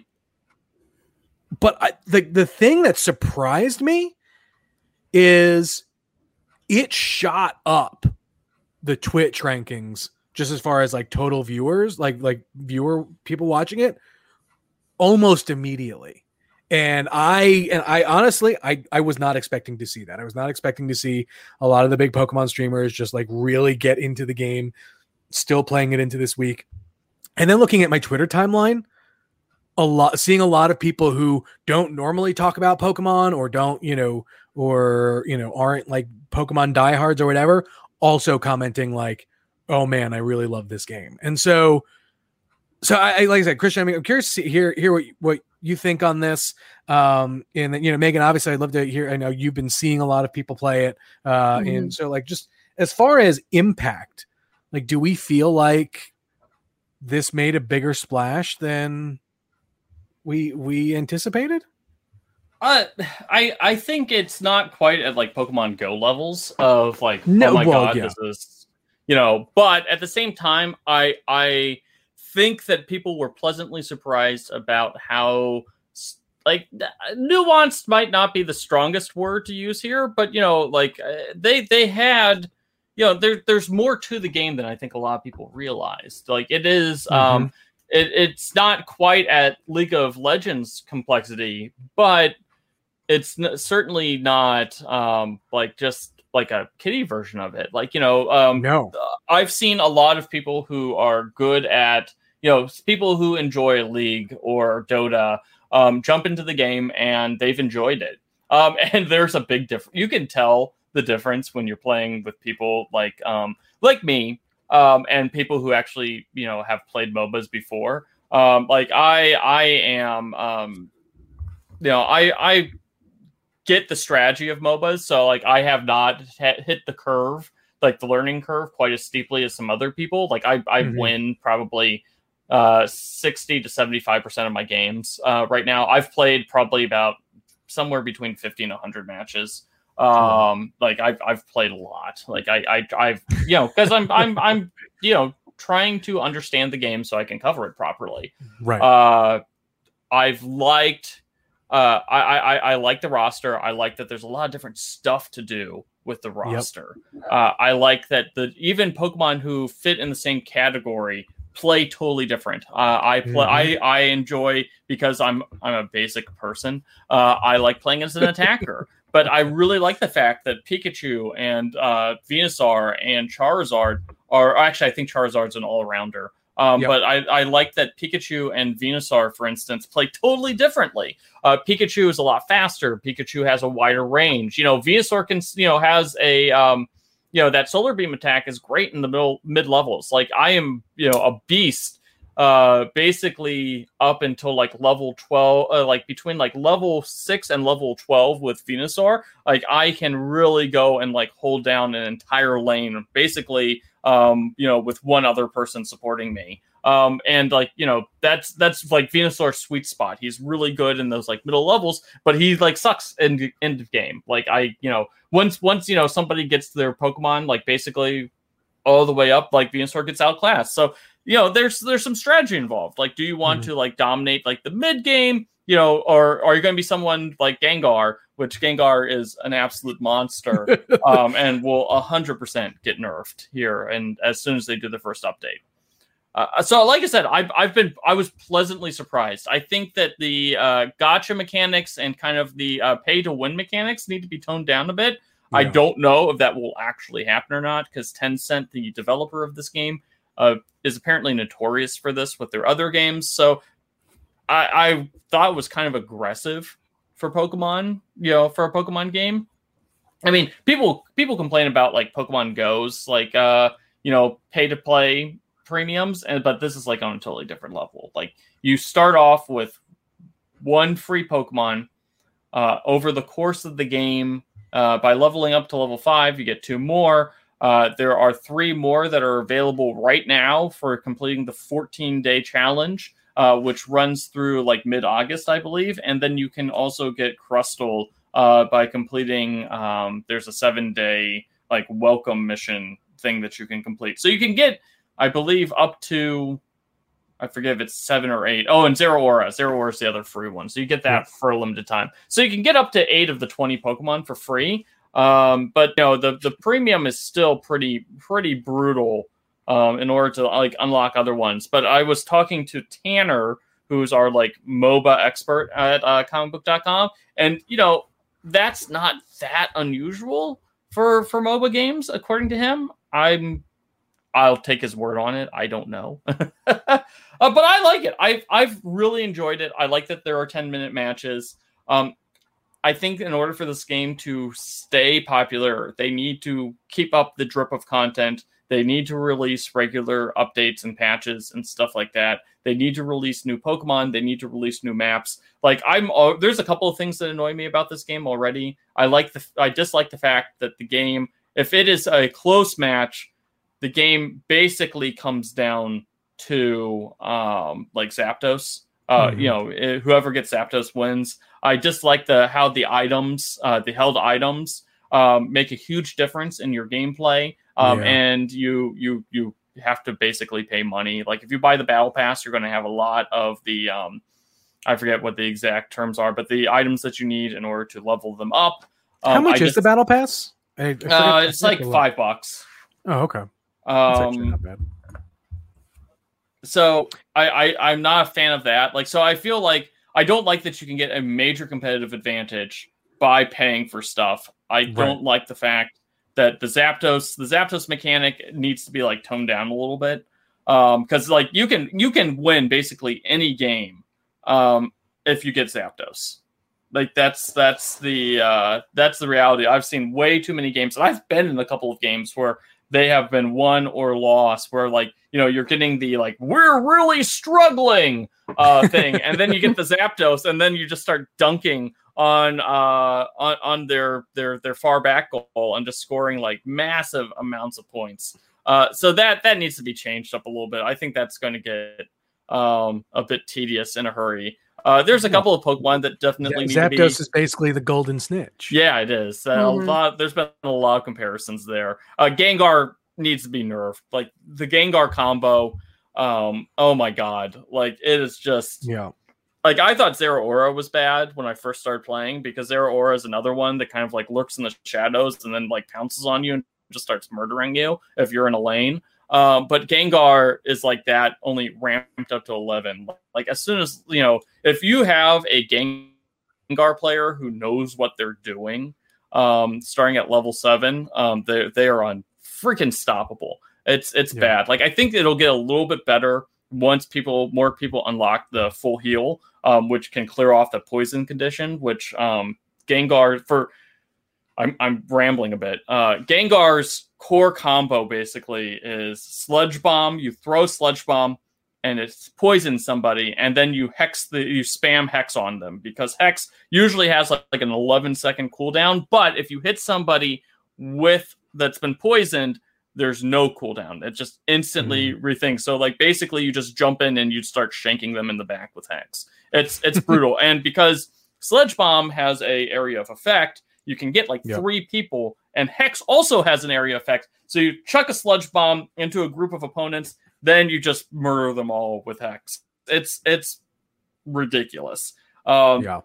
Speaker 2: But I, the the thing that surprised me is it shot up the Twitch rankings. Just as far as like total viewers, like like viewer people watching it, almost immediately. And I and I honestly I I was not expecting to see that. I was not expecting to see a lot of the big Pokemon streamers just like really get into the game, still playing it into this week. And then looking at my Twitter timeline, a lot seeing a lot of people who don't normally talk about Pokemon or don't, you know, or you know, aren't like Pokemon diehards or whatever, also commenting like, oh man, I really love this game. And so, so I, I like I said, Christian, I mean, I'm curious to see, hear, hear what, what you think on this. Um, and you know, Megan, obviously I'd love to hear, I know you've been seeing a lot of people play it. Uh, mm-hmm. And so like, just as far as impact, like, do we feel like this made a bigger splash than we, we anticipated?
Speaker 3: Uh, I, I think it's not quite at like Pokemon Go levels of like,
Speaker 2: no,
Speaker 3: oh my
Speaker 2: well,
Speaker 3: God,
Speaker 2: yeah.
Speaker 3: this is, you know, but at the same time, I I think that people were pleasantly surprised about how, like, nuanced might not be the strongest word to use here, but, you know, like, they they had, you know, there, there's more to the game than I think a lot of people realized. Like, it is, mm-hmm. um, it, it's not quite at League of Legends complexity, but it's n- certainly not um, like just like a kiddie version of it. Like, you know, um,
Speaker 2: no,
Speaker 3: I've seen a lot of people who are good at, you know, people who enjoy League or Dota um, jump into the game and they've enjoyed it. Um, and there's a big difference. You can tell the difference when you're playing with people like um, like me um, and people who actually, you know, have played MOBAs before. Um, like I, I am, um, you know, I, I get the strategy of MOBAs. So like I have not ha- hit the curve, like the learning curve, quite as steeply as some other people. Like I, I mm-hmm. win probably uh, sixty to seventy-five percent of my games uh, right now. I've played probably about somewhere between fifty and one hundred matches. Um, like I've I've played a lot. Like I, I I've you know because I'm I'm I'm you know trying to understand the game so I can cover it properly.
Speaker 2: Right.
Speaker 3: Uh, I've liked. Uh, I, I I like the roster. I like that there's a lot of different stuff to do with the roster. Yep. Uh, I like that the even Pokemon who fit in the same category play totally different. Uh, I play. Mm-hmm. I I enjoy because I'm I'm a basic person. Uh, I like playing as an attacker. But I really like the fact that Pikachu and uh, Venusaur and Charizard are actually, I think Charizard's an all-rounder. Um, yep. But I, I like that Pikachu and Venusaur, for instance, play totally differently. Uh, Pikachu is a lot faster. Pikachu has a wider range. You know, Venusaur can, you know, has a, um, you know, that Solar Beam attack is great in the middle mid levels. Like I am, you know, a beast. Uh, basically up until like level twelve, uh, like between like level six and level twelve with Venusaur, like I can really go and like hold down an entire lane, basically, um, you know, with one other person supporting me. Um, and like, you know, that's, that's like Venusaur's sweet spot. He's really good in those like middle levels, but he like sucks in the end of game. Like I, you know, once, once, you know, somebody gets their Pokemon, like basically all the way up, like Venusaur gets outclassed. So, you know, there's there's some strategy involved. Like, do you want mm-hmm. to like dominate like the mid game, you know, or, or are you going to be someone like Gengar, which Gengar is an absolute monster, um, and will a hundred percent get nerfed here, and as soon as they do the first update. Uh, so, like I said, I've I've been I was pleasantly surprised. I think that the uh, gacha mechanics and kind of the uh, pay to win mechanics need to be toned down a bit. Yeah. I don't know if that will actually happen or not, because Tencent, the developer of this game, uh, is apparently notorious for this with their other games. So I, I thought it was kind of aggressive for Pokemon, you know, for a Pokemon game. I mean, people people complain about like Pokemon Go's, like, uh, you know, pay to play premiums, and but this is like on a totally different level. Like you start off with one free Pokemon uh, over the course of the game. Uh, by leveling up to level five, you get two more. Uh, there are three more that are available right now for completing the fourteen-day challenge, uh, which runs through like mid-August, I believe. And then you can also get Crustle uh, by completing. Um, there's a seven-day like welcome mission thing that you can complete. So you can get, I believe, up to, I forget if it's seven or eight. Oh, and Zero Aura. Zero Aura is the other free one. So you get that for a limited time. So you can get up to eight of the twenty Pokemon for free. Um, but you know, the, the premium is still pretty, pretty brutal, um, in order to like unlock other ones. But I was talking to Tanner, who's our like MOBA expert at uh, comic book dot com. And, you know, that's not that unusual for, for MOBA games, according to him. I'm, I'll take his word on it. I don't know. uh, but I like it. I've, I've really enjoyed it. I like that there are ten minute matches. Um, I think in order for this game to stay popular, they need to keep up the drip of content. They need to release regular updates and patches and stuff like that. They need to release new Pokemon. They need to release new maps. Like I'm, uh, there's a couple of things that annoy me about this game already. I like the, I dislike the fact that the game, if it is a close match, the game basically comes down to um, like Zapdos. Uh, mm-hmm. You know, whoever gets Zapdos wins. I just like the how the items, uh, the held items, um, make a huge difference in your gameplay. Um, yeah. And you you you have to basically pay money. Like if you buy the battle pass, you're going to have a lot of the um, I forget what the exact terms are, but the items that you need in order to level them up. Um,
Speaker 2: how much
Speaker 3: I
Speaker 2: is
Speaker 3: just,
Speaker 2: the battle pass? I, I
Speaker 3: uh, it's like five bucks.
Speaker 2: Oh, okay.
Speaker 3: Um,
Speaker 2: not bad.
Speaker 3: so I, I I'm not a fan of that. Like, so I feel like I don't like that you can get a major competitive advantage by paying for stuff. I
Speaker 2: Right.
Speaker 3: don't like the fact that the Zapdos, the Zapdos mechanic needs to be like toned down a little bit. Um, because like you can you can win basically any game um if you get Zapdos. Like that's that's the uh that's the reality. I've seen way too many games, and I've been in a couple of games where they have been won or lost, where like, you know, you're getting the like we're really struggling uh thing, and then you get the Zapdos, and then you just start dunking on uh on, on their their their far back goal and just scoring like massive amounts of points. Uh, so that that needs to be changed up a little bit. I think that's going to get um, a bit tedious in a hurry. Uh, there's a couple of Pokemon that definitely
Speaker 2: Z-
Speaker 3: need to be.
Speaker 2: Zapdos is basically the golden snitch.
Speaker 3: Yeah, it is. Uh,
Speaker 4: Mhm.
Speaker 3: A lot. There's been a lot of comparisons there. Uh, Gengar needs to be nerfed. Like the Gengar combo. Um, oh my god! Like it is just.
Speaker 2: Yeah.
Speaker 3: Like I thought Zeraora was bad when I first started playing, because Zeraora is another one that kind of like lurks in the shadows and then like pounces on you and just starts murdering you if you're in a lane. Um, but Gengar is like that, only ramped up to eleven. Like as soon as, you know, if you have a Gengar player who knows what they're doing, um, starting at level seven, um, they they are on freaking stoppable. It's it's
Speaker 2: Yeah.
Speaker 3: bad. Like I think it'll get a little bit better once people more people unlock the full heal, um, which can clear off the poison condition, which um, Gengar for. I'm I'm rambling a bit. Uh, Gengar's core combo basically is Sludge Bomb. You throw Sludge Bomb, and it poisons somebody, and then you hex the you spam Hex on them, because Hex usually has like, like an eleven second cooldown. But if you hit somebody with that's been poisoned, there's no cooldown. It just instantly mm. rethinks. So like basically you just jump in and you start shanking them in the back with Hex. It's it's brutal, and because Sludge Bomb has a area of effect, you can get like yep. three people, and Hex also has an area effect. So you chuck a Sludge Bomb into a group of opponents, then you just murder them all with Hex. It's it's ridiculous. Um,
Speaker 2: yeah.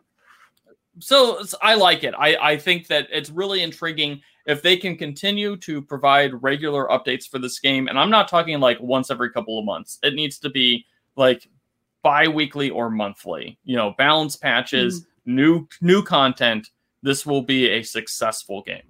Speaker 3: So I like it. I, I think that it's really intriguing if they can continue to provide regular updates for this game. And I'm not talking like once every couple of months. It needs to be like bi-weekly or monthly. You know, balance patches, mm-hmm. new new content. This will be a successful game.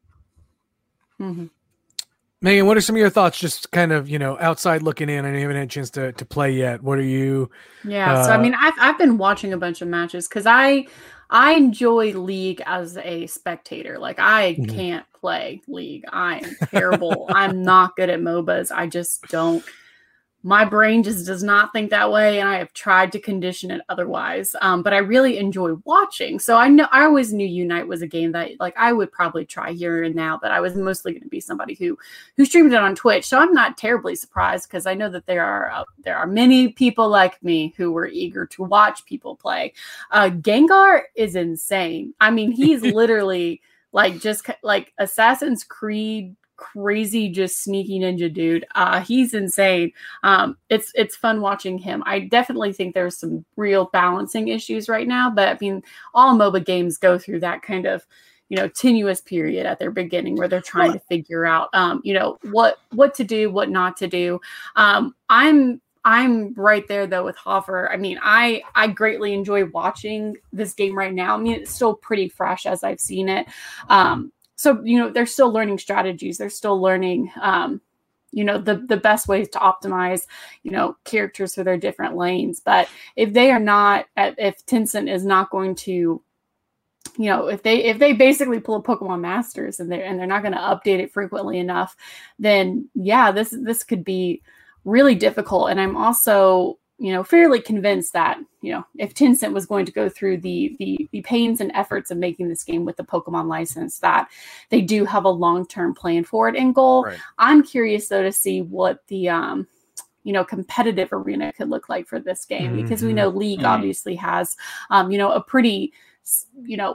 Speaker 4: Mm-hmm.
Speaker 2: Megan, what are some of your thoughts? Just kind of, you know, outside looking in. I know you haven't had a chance to, to play yet. What are you?
Speaker 4: Yeah.
Speaker 2: Uh,
Speaker 4: so, I mean, I've, I've been watching a bunch of matches because I, I enjoy League as a spectator. Like I mm-hmm. can't play League. I am terrible. I'm not good at M O B As. I just don't. My brain just does not think that way, and I have tried to condition it otherwise. Um, but I really enjoy watching. So I know I always knew Unite was a game that like I would probably try here and now, but I was mostly going to be somebody who who streamed it on Twitch. So I'm not terribly surprised because I know that there are uh, there are many people like me who were eager to watch people play. Uh, Gengar is insane. I mean, he's literally like just like Assassin's Creed. Crazy, just sneaky ninja dude. Uh, he's insane. Um, it's it's fun watching him. I definitely think there's some real balancing issues right now, but I mean, all M O B A games go through that kind of, you know, tenuous period at their beginning where they're trying to figure out, um, you know, what what to do, what not to do. Um, I'm I'm right there though with Hoffer. I mean, I I greatly enjoy watching this game right now. I mean, it's still pretty fresh as I've seen it. Um, So, you know, they're still learning strategies. They're still learning, um, you know, the, the best ways to optimize, you know, characters for their different lanes. But if they are not, if Tencent is not going to, you know, if they if they basically pull a Pokemon Masters and they're, and they're not going to update it frequently enough, then, yeah, this this could be really difficult. And I'm also, you know, fairly convinced that, you know, if Tencent was going to go through the, the the pains and efforts of making this game with the Pokemon license, that they do have a long-term plan for it and goal.
Speaker 2: Right.
Speaker 4: I'm curious, though, to see what the, um, you know, competitive arena could look like for this game, mm-hmm. because we know League mm-hmm. obviously has, um, you know, a pretty, you know,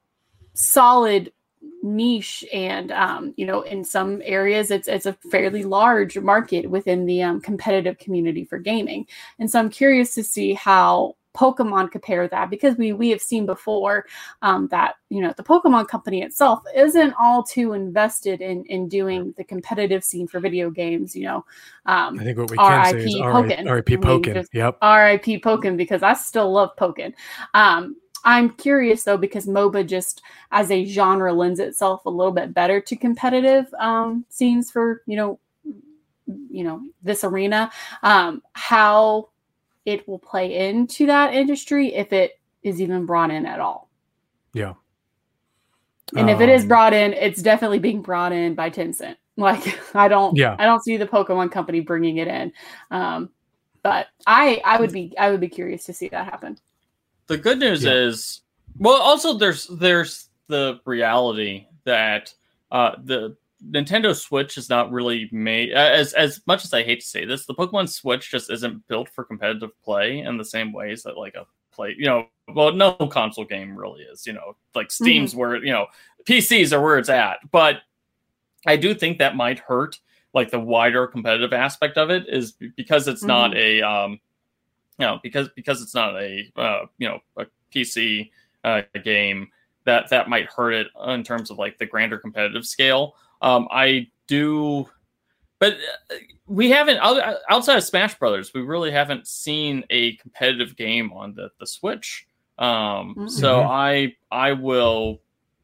Speaker 4: solid niche, and um you know, in some areas it's it's a fairly large market within the um, competitive community for gaming. And so I'm curious to see how Pokemon compare that, because we we have seen before um, that, you know, the Pokemon company itself isn't all too invested in in doing the competitive scene for video games. You know, um,
Speaker 2: I think what we can say is R I P Pokken. Yep,
Speaker 4: R I P Pokken, because I still love Pokken. Um, I'm curious though, because MOBA just as a genre lends itself a little bit better to competitive um, scenes for, you know, you know, this arena, um, how it will play into that industry, if it is even brought in at all.
Speaker 2: Yeah.
Speaker 4: And
Speaker 2: um,
Speaker 4: if it is brought in, it's definitely being brought in by Tencent. Like, I don't,
Speaker 2: yeah.
Speaker 4: I don't see the Pokemon company bringing it in. Um, but I, I would be, I would be curious to see that happen.
Speaker 3: The good news
Speaker 2: yeah.
Speaker 3: is, well, also there's there's the reality that uh, the Nintendo Switch is not really made, as as much as I hate to say this, the Pokemon Switch just isn't built for competitive play in the same ways that like a play, you know, well, no console game really is, you know, like Steam's mm-hmm. where, you know, P Cs are where it's at. But I do think that might hurt like the wider competitive aspect of it, is because it's mm-hmm. not a, um, you know, because because it's not a, uh, you know, a P C uh, game, that that might hurt it in terms of like the grander competitive scale. Um, I do, but we haven't, outside of Smash Brothers, we really haven't seen a competitive game on the, the Switch. Um, mm-hmm. So I I will,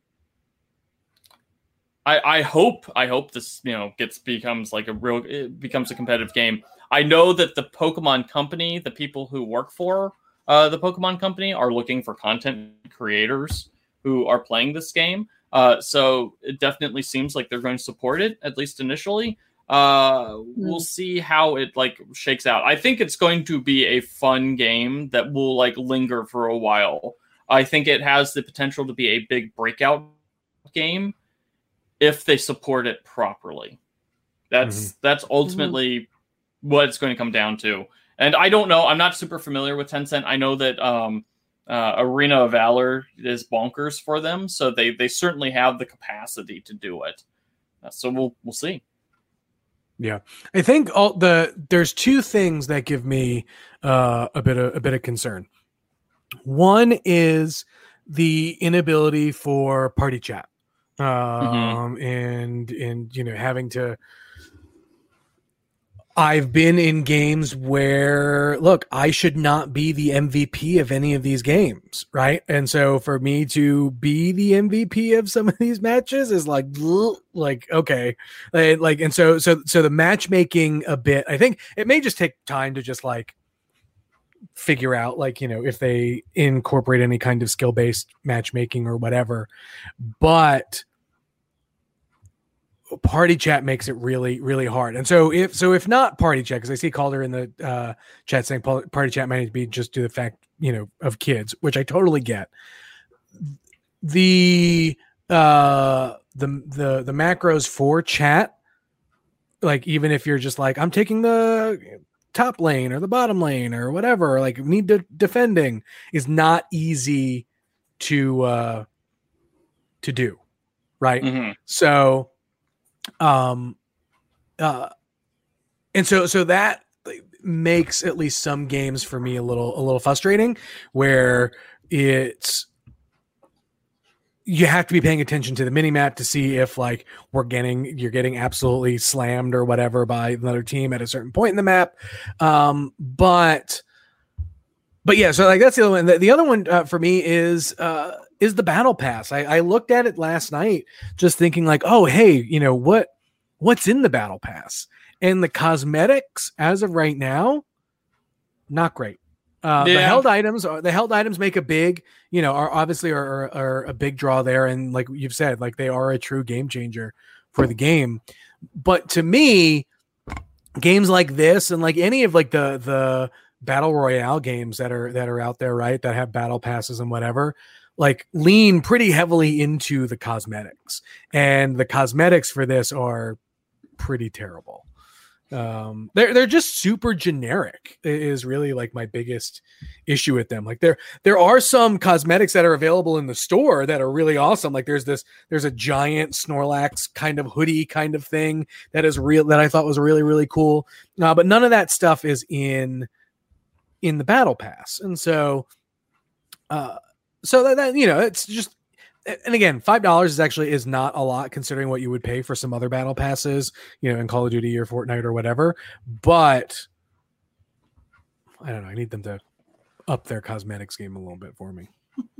Speaker 3: I I hope I hope this, you know, gets becomes like a real, it becomes a competitive game. I know that the Pokemon company, the people who work for uh, the Pokemon company, are looking for content creators who are playing this game. Uh, so it definitely seems like they're going to support it, at least initially. Uh, mm. We'll see how it like shakes out. I think it's going to be a fun game that will like linger for a while. I think it has the potential to be a big breakout game if they support it properly. That's mm-hmm. that's ultimately mm-hmm. what it's going to come down to. And I don't know. I'm not super familiar with Tencent. I know that um, uh, Arena of Valor is bonkers for them, so they they certainly have the capacity to do it. Uh, so we'll we'll see.
Speaker 2: Yeah, I think all the there's two things that give me uh, a bit of a bit of concern. One is the inability for party chat, um, mm-hmm. and and you know having to. I've been in games where, look, I should not be the M V P of any of these games, right? And so for me to be the M V P of some of these matches is like, like okay, like, and so so so the matchmaking a bit. I think it may just take time to just like figure out, like, you know, if they incorporate any kind of skill based matchmaking or whatever, but. Party chat makes it really, really hard. And so if so, if not party chat, because I see Calder in the uh, chat saying party chat might be just to the fact, you know, of kids, which I totally get. The uh, the the the macros for chat, like even if you're just like I'm taking the top lane or the bottom lane or whatever, like need to defending, is not easy to uh, to do, right? Mm-hmm. So. Um, uh, and so, so that makes at least some games for me a little, a little frustrating, where it's, you have to be paying attention to the mini map to see if like we're getting, you're getting absolutely slammed or whatever by another team at a certain point in the map. Um, but, but yeah, so like that's the other one. The, the other one uh, for me is, uh, is the battle pass. I, I looked at it last night just thinking like, oh, hey, you know, what, what's in the battle pass? And the cosmetics as of right now, not great. Uh, yeah. The held items are the held items make a big, you know, are obviously are, are, are a big draw there. And like you've said, like they are a true game changer for the game. But to me, games like this and like any of like the, the battle royale games that are, that are out there, right, that have battle passes and whatever, like lean pretty heavily into the cosmetics, and the cosmetics for this are pretty terrible. Um, they're, they're just super generic is really like my biggest issue with them. Like there, there are some cosmetics that are available in the store that are really awesome. Like there's this, there's a giant Snorlax kind of hoodie kind of thing that is real, that I thought was really, really cool. Uh, but none of that stuff is in, in the battle pass. And so, uh, so that, that you know, it's just, and again, five dollars is actually is not a lot considering what you would pay for some other battle passes, you know, in Call of Duty or Fortnite or whatever. But I don't know. I need them to up their cosmetics game a little bit for me.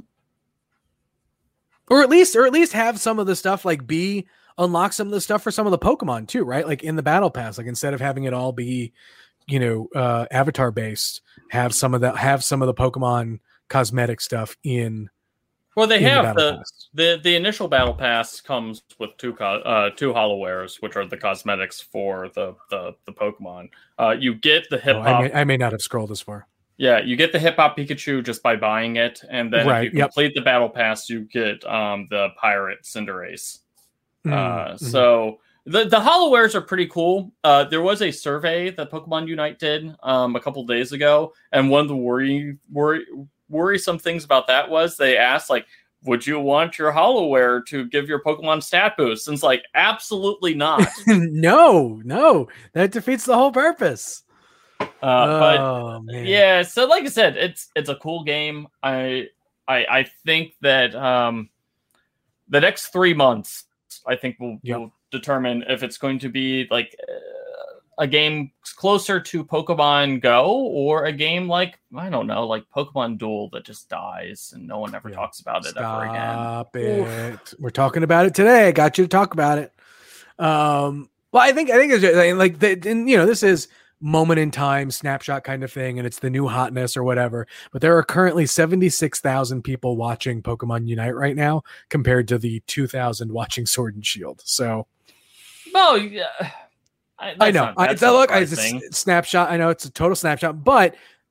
Speaker 2: Or at least, or at least have some of the stuff like be unlock some of the stuff for some of the Pokemon too, right? Like in the battle pass, like instead of having it all be, you know, uh, avatar based, have some of that, have some of the Pokemon cosmetic stuff in.
Speaker 3: Well, they
Speaker 2: in
Speaker 3: have
Speaker 2: the,
Speaker 3: the, the the initial battle pass comes with two co- uh, two HoloWares, which are the cosmetics for the the, the Pokemon. Uh, you get the hip hop.
Speaker 2: Oh, I, may, I may not have scrolled as far.
Speaker 3: Yeah, you get the Hip Hop Pikachu just by buying it, and then
Speaker 2: right,
Speaker 3: if you
Speaker 2: yep.
Speaker 3: complete the battle pass, you get um, the Pirate Cinderace.
Speaker 2: Mm-hmm.
Speaker 3: Uh, so the the HoloWares are pretty cool. Uh, there was a survey that Pokemon Unite did um, a couple days ago, and one of the worry, worry worrisome things about that was they asked like, would you want your HoloWare to give your Pokemon stat boost? And it's like, absolutely not.
Speaker 2: no, no, that defeats the whole purpose.
Speaker 3: Uh, but
Speaker 2: oh, man.
Speaker 3: yeah, so like I said, it's it's a cool game. I I I think that um, the next three months, I think will
Speaker 2: yep.
Speaker 3: will determine if it's going to be like uh, a game closer to Pokemon Go or a game like I don't know, like Pokemon Duel that just dies and no one ever yeah. talks about it
Speaker 2: Stop
Speaker 3: ever again.
Speaker 2: Stop it! Oof. We're talking about it today. I got you to talk about it. Um, well, I think I think it's like the, and you know this is. Moment in time snapshot kind of thing, and it's the new hotness or whatever. But there are currently seventy-six thousand people watching Pokemon Unite right now, compared to the two thousand watching Sword and Shield. So,
Speaker 3: well, yeah,
Speaker 2: I, I know. I, look, I, it's a snapshot. I know it's a total snapshot, but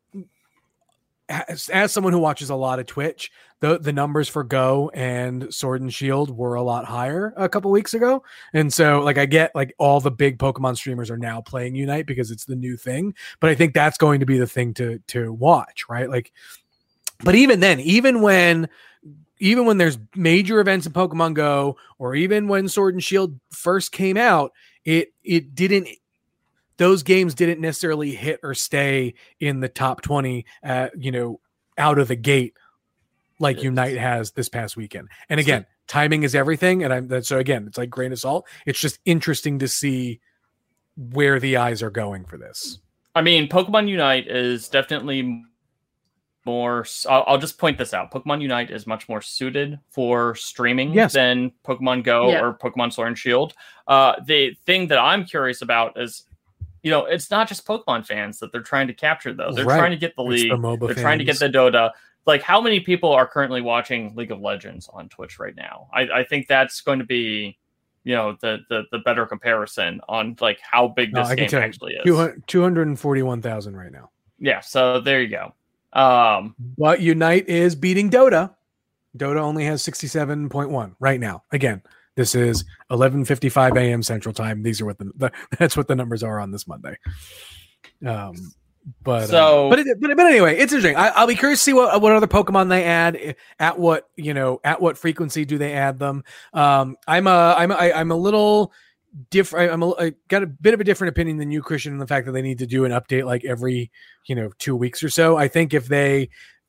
Speaker 2: as, as someone who watches a lot of Twitch, the the numbers for Go and Sword and Shield were a lot higher a couple weeks ago. And so like I get like all the big Pokemon streamers are now playing Unite because it's the new thing, but I think that's going to be the thing to to watch, right? Like but even then, even when even when there's major events in Pokemon Go, or even when Sword and Shield first came out, it it didn't those games didn't necessarily hit or stay in the top twenty, uh, you know, out of the gate like yes. Unite has this past weekend. And again, so, timing is everything. And I'm so again, it's like grain of salt. It's just interesting to see where the eyes are going for this.
Speaker 3: I mean, Pokemon Unite is definitely more. I'll, I'll just point this out. Pokemon Unite is much more suited for streaming
Speaker 2: yes.
Speaker 3: than Pokemon Go yeah. or Pokemon Sword and Shield. Uh, the thing that I'm curious about is, you know, it's not just Pokemon fans that they're trying to capture, though. They're right. trying to get the League. The they're fans. trying to get the Dota. Like, how many people are currently watching League of Legends on Twitch right now? I, I think that's going to be, you know, the the, the better comparison on, like, how big this no, game actually is.
Speaker 2: two hundred forty-one thousand right now.
Speaker 3: Yeah, so there you go. Um,
Speaker 2: but Unite is beating Dota. Dota only has sixty-seven point one right now. Again, this is eleven fifty-five a.m. Central Time. These are what the, the that's what the numbers are on this Monday. Um, but
Speaker 3: so,
Speaker 2: uh, but, it, but but anyway, it's interesting. I, I'll be curious to see what what other Pokemon they add, at what you know at what frequency do they add them. Um, I'm a I'm a, I'm a little different. I'm a, I got a bit of a different opinion than you, Christian, in the fact that they need to do an update like every you know two weeks or so. I think if they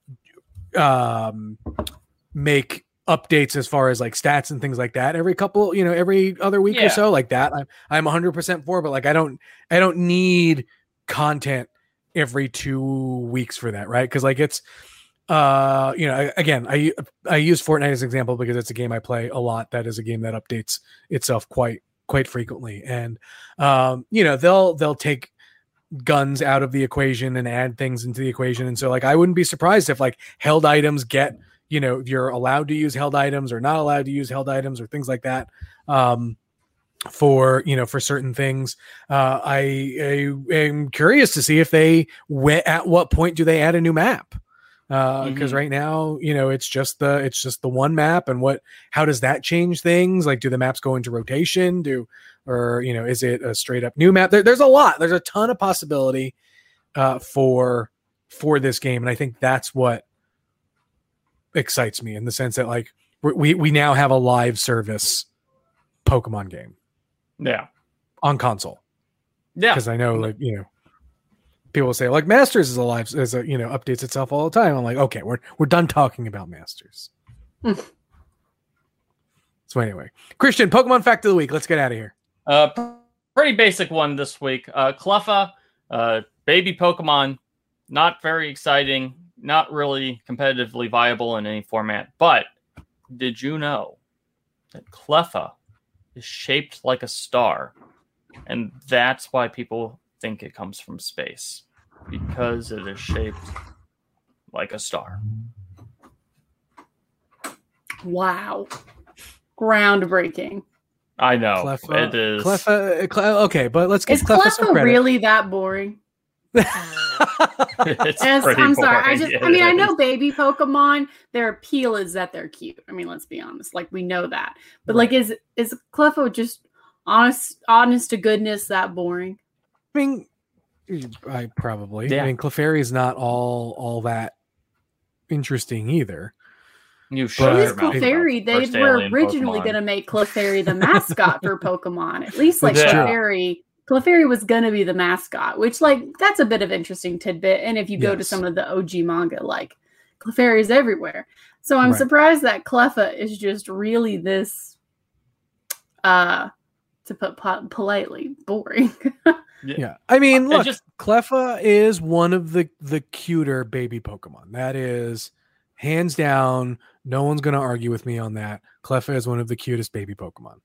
Speaker 2: um make updates as far as like stats and things like that every couple, you know, every other week
Speaker 3: yeah.
Speaker 2: or so, like that, I'm I'm one hundred percent for. But like I don't I don't need content every two weeks for that, right? Because like it's uh you know again I I use Fortnite as an example because it's a game I play a lot. That is a game that updates itself quite quite frequently, and um you know they'll they'll take guns out of the equation and add things into the equation, and so like I wouldn't be surprised if like held items get, you know, you're allowed to use held items or not allowed to use held items or things like that. Um, for, you know, for certain things. Uh, I, I am curious to see if they, at what point do they add a new map? Uh, because mm-hmm. right now, you know, it's just the, it's just the one map, and what, how does that change things? Like, do the maps go into rotation? Do, or, you know, is it a straight up new map? There, there's a lot, there's a ton of possibility, uh, for, for this game. And I think that's what excites me, in the sense that like we we now have a live service Pokemon game,
Speaker 3: yeah,
Speaker 2: on console.
Speaker 3: Yeah,
Speaker 2: because I know like you know people say like Masters is alive, as a, you know, updates itself all the time. I'm like, okay, we're we're done talking about Masters. So anyway, Christian, Pokemon fact of the week. Let's get out of here.
Speaker 3: Uh, pretty basic one this week. Uh, Cleffa, uh, baby Pokemon, not very exciting, not really competitively viable in any format. But did you know that Cleffa is shaped like a star? And that's why people think it comes from space, because it is shaped like a star.
Speaker 4: Wow. Groundbreaking.
Speaker 3: I know.
Speaker 2: Cleffa,
Speaker 3: it is.
Speaker 2: Cleffa, Cle- okay, but let's give
Speaker 4: Is
Speaker 2: Cleffa some
Speaker 4: Cleffa
Speaker 2: credit.
Speaker 4: really that boring?
Speaker 3: It's
Speaker 4: As,
Speaker 3: pretty
Speaker 4: I'm sorry. I
Speaker 3: boring.
Speaker 4: just,
Speaker 3: It
Speaker 4: I mean, I
Speaker 3: is.
Speaker 4: know baby Pokemon, their appeal is that they're cute. I mean, let's be honest. Like, we know that. But, like, is is Cleffa just honest, honest to goodness that boring?
Speaker 2: I mean, I probably.
Speaker 3: Yeah.
Speaker 2: I mean, Clefairy is not all all that interesting either.
Speaker 3: You
Speaker 2: But-
Speaker 3: shut
Speaker 4: It
Speaker 3: your
Speaker 4: is
Speaker 3: mouth about
Speaker 4: Clefairy.
Speaker 3: the
Speaker 4: They
Speaker 3: first
Speaker 4: were
Speaker 3: alien
Speaker 4: originally
Speaker 3: Pokemon.
Speaker 4: going to make Clefairy the mascot for Pokemon. At least, like,
Speaker 3: That's true.
Speaker 4: Clefairy. Clefairy was going to be the mascot, which, like, that's a bit of interesting tidbit. And if you go to
Speaker 2: Yes.
Speaker 4: some of the O G manga, like, Clefairy is everywhere. So I'm
Speaker 2: Right.
Speaker 4: surprised that Cleffa is just really this, uh, to put po- politely, boring.
Speaker 2: Yeah, I mean,
Speaker 3: It
Speaker 2: look,
Speaker 3: just-
Speaker 2: Cleffa is one of the the cuter baby Pokemon. That is hands down. No one's going to argue with me on that. Cleffa is one of the cutest baby Pokemon.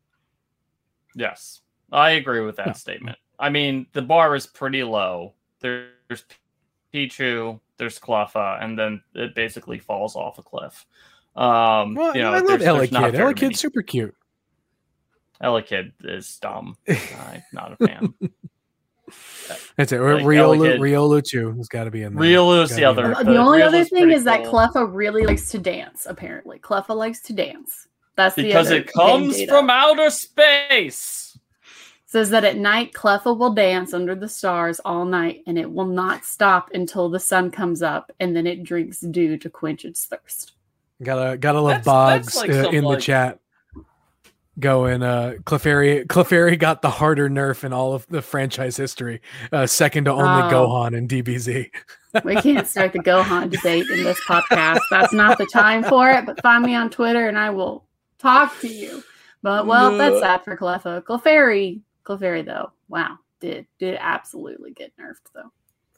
Speaker 3: Yes, I agree with that
Speaker 2: Yeah.
Speaker 3: statement. I mean, the bar is pretty low. There's Pichu, there's Cleffa, and then it basically falls off a cliff. Um,
Speaker 2: Well,
Speaker 3: you know,
Speaker 2: I love
Speaker 3: there's, there's
Speaker 2: Elekid.
Speaker 3: not very
Speaker 2: Elekid's
Speaker 3: many.
Speaker 2: super cute.
Speaker 3: Elekid is dumb. I'm not a fan.
Speaker 2: That's it.
Speaker 3: Like
Speaker 2: Riolu,
Speaker 3: Elekid.
Speaker 2: Riolu too has got to be in there.
Speaker 3: Riolu's
Speaker 2: Gotta
Speaker 3: the
Speaker 2: be in
Speaker 3: other-
Speaker 2: there.
Speaker 4: the
Speaker 3: Uh,
Speaker 4: only
Speaker 3: Riolu's
Speaker 4: other thing
Speaker 3: pretty
Speaker 4: is that
Speaker 3: cool.
Speaker 4: Cleffa really likes to dance, apparently. Cleffa likes to dance. That's the
Speaker 3: Because
Speaker 4: other
Speaker 3: it comes
Speaker 4: game data.
Speaker 3: from outer space.
Speaker 4: Says that at night, Cleffa will dance under the stars all night, and it will not stop until the sun comes up, and then it drinks dew to quench its thirst.
Speaker 2: Gotta gotta love
Speaker 3: That's-
Speaker 2: Boggs
Speaker 3: that's like
Speaker 2: uh,
Speaker 3: some,
Speaker 2: in the
Speaker 3: like-
Speaker 2: chat. Going, uh, Clefairy. Clefairy got the harder nerf in all of the franchise history, uh, second to only
Speaker 4: Oh.
Speaker 2: Gohan and D B Z.
Speaker 4: We can't start the Gohan debate in this podcast. That's not the time for it, but find me on Twitter, and I will talk to you. But, well, that's sad for Cleffa. Clefairy, Clefairy, though, wow, did did absolutely get nerfed, though.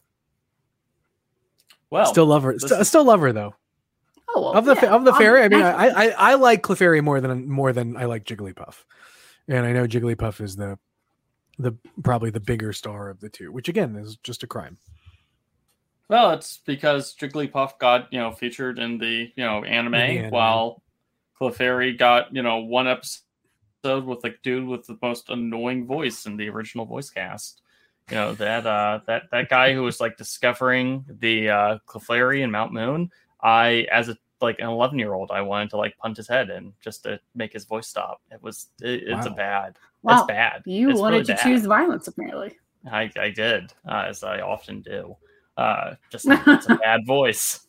Speaker 3: Well,
Speaker 2: Still love her.
Speaker 3: this
Speaker 2: St-
Speaker 3: is-
Speaker 2: still love her though.
Speaker 4: Oh, well,
Speaker 2: Of the fa-
Speaker 4: yeah,
Speaker 2: of the fairy, I mean, I,
Speaker 4: naturally.
Speaker 2: I I like Clefairy more than more than I like Jigglypuff, and I know Jigglypuff is the the probably the bigger star of the two, which again is just a crime.
Speaker 3: Well, it's because Jigglypuff got, you know, featured in the, you know, anime,
Speaker 2: anime.
Speaker 3: while Clefairy got, you know, one episode with a dude with the most annoying voice in the original voice cast. You know, that uh that that guy who was like discovering the uh Clefairy in Mount Moon. I, as a like an eleven year old, I wanted to like punch his head in just to make his voice stop. It was it, it's a
Speaker 2: Wow.
Speaker 3: bad.
Speaker 4: Wow,
Speaker 3: It's bad.
Speaker 4: You
Speaker 3: It's
Speaker 4: wanted
Speaker 3: really
Speaker 4: to
Speaker 3: bad.
Speaker 4: choose violence, apparently.
Speaker 3: I, I did, uh, as I often do. Uh, just it's a bad voice.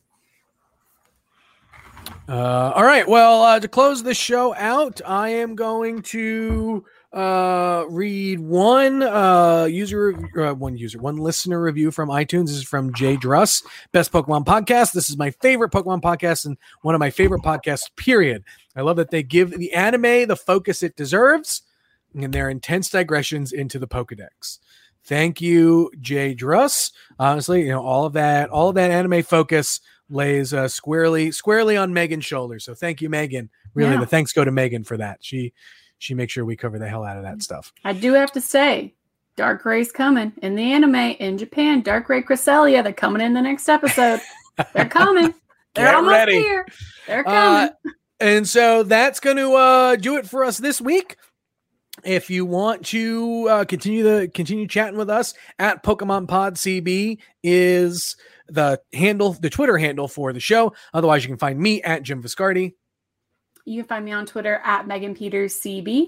Speaker 2: Uh, all right. Well, uh, to close the show out, I am going to uh, read one uh, user, uh, one user, one listener review from iTunes. This is from Jay Druss, Best Pokemon Podcast. This is my favorite Pokemon podcast and one of my favorite podcasts, period. I love that they give the anime the focus it deserves and their intense digressions into the Pokedex. Thank you, Jay Druss. Honestly, you know, all of that, all of that anime focus lays uh, squarely squarely on Megan's shoulders. So thank you, Megan. Really,
Speaker 4: Yeah.
Speaker 2: the thanks go to Megan for that. She she makes sure we cover the hell out of that stuff.
Speaker 4: I do have to say, Dark Ray's coming in the anime in Japan. Dark Ray Cresselia, they're coming in the next episode. They're coming. They're
Speaker 2: Get
Speaker 4: almost
Speaker 2: ready.
Speaker 4: here. They're
Speaker 2: Uh,
Speaker 4: coming.
Speaker 2: and so that's going to uh, do it for us this week. If you want to uh, continue the continue chatting with us, at Pokemon Pod C B is the handle, the Twitter handle for the show. Otherwise, you can find me at Jim Viscardi.
Speaker 4: You can find me on Twitter at Megan Peters C B.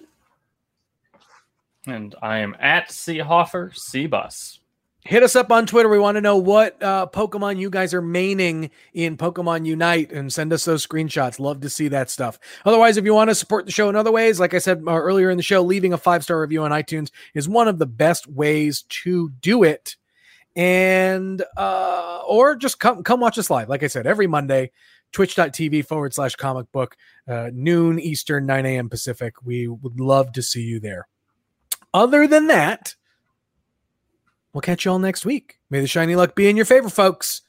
Speaker 3: And I am at Seahoffer Seabus.
Speaker 2: Hit us up on Twitter. We want to know what uh, Pokemon you guys are maining in Pokemon Unite, and send us those screenshots. Love to see that stuff. Otherwise, if you want to support the show in other ways, like I said uh, earlier in the show, leaving a five-star review on iTunes is one of the best ways to do it. and uh, or just come come watch us live. Like I said, every Monday, twitch.tv forward slash comic book, uh, noon Eastern, nine a.m. Pacific. We would love to see you there. Other than that, we'll catch you all next week. May the shiny luck be in your favor, folks.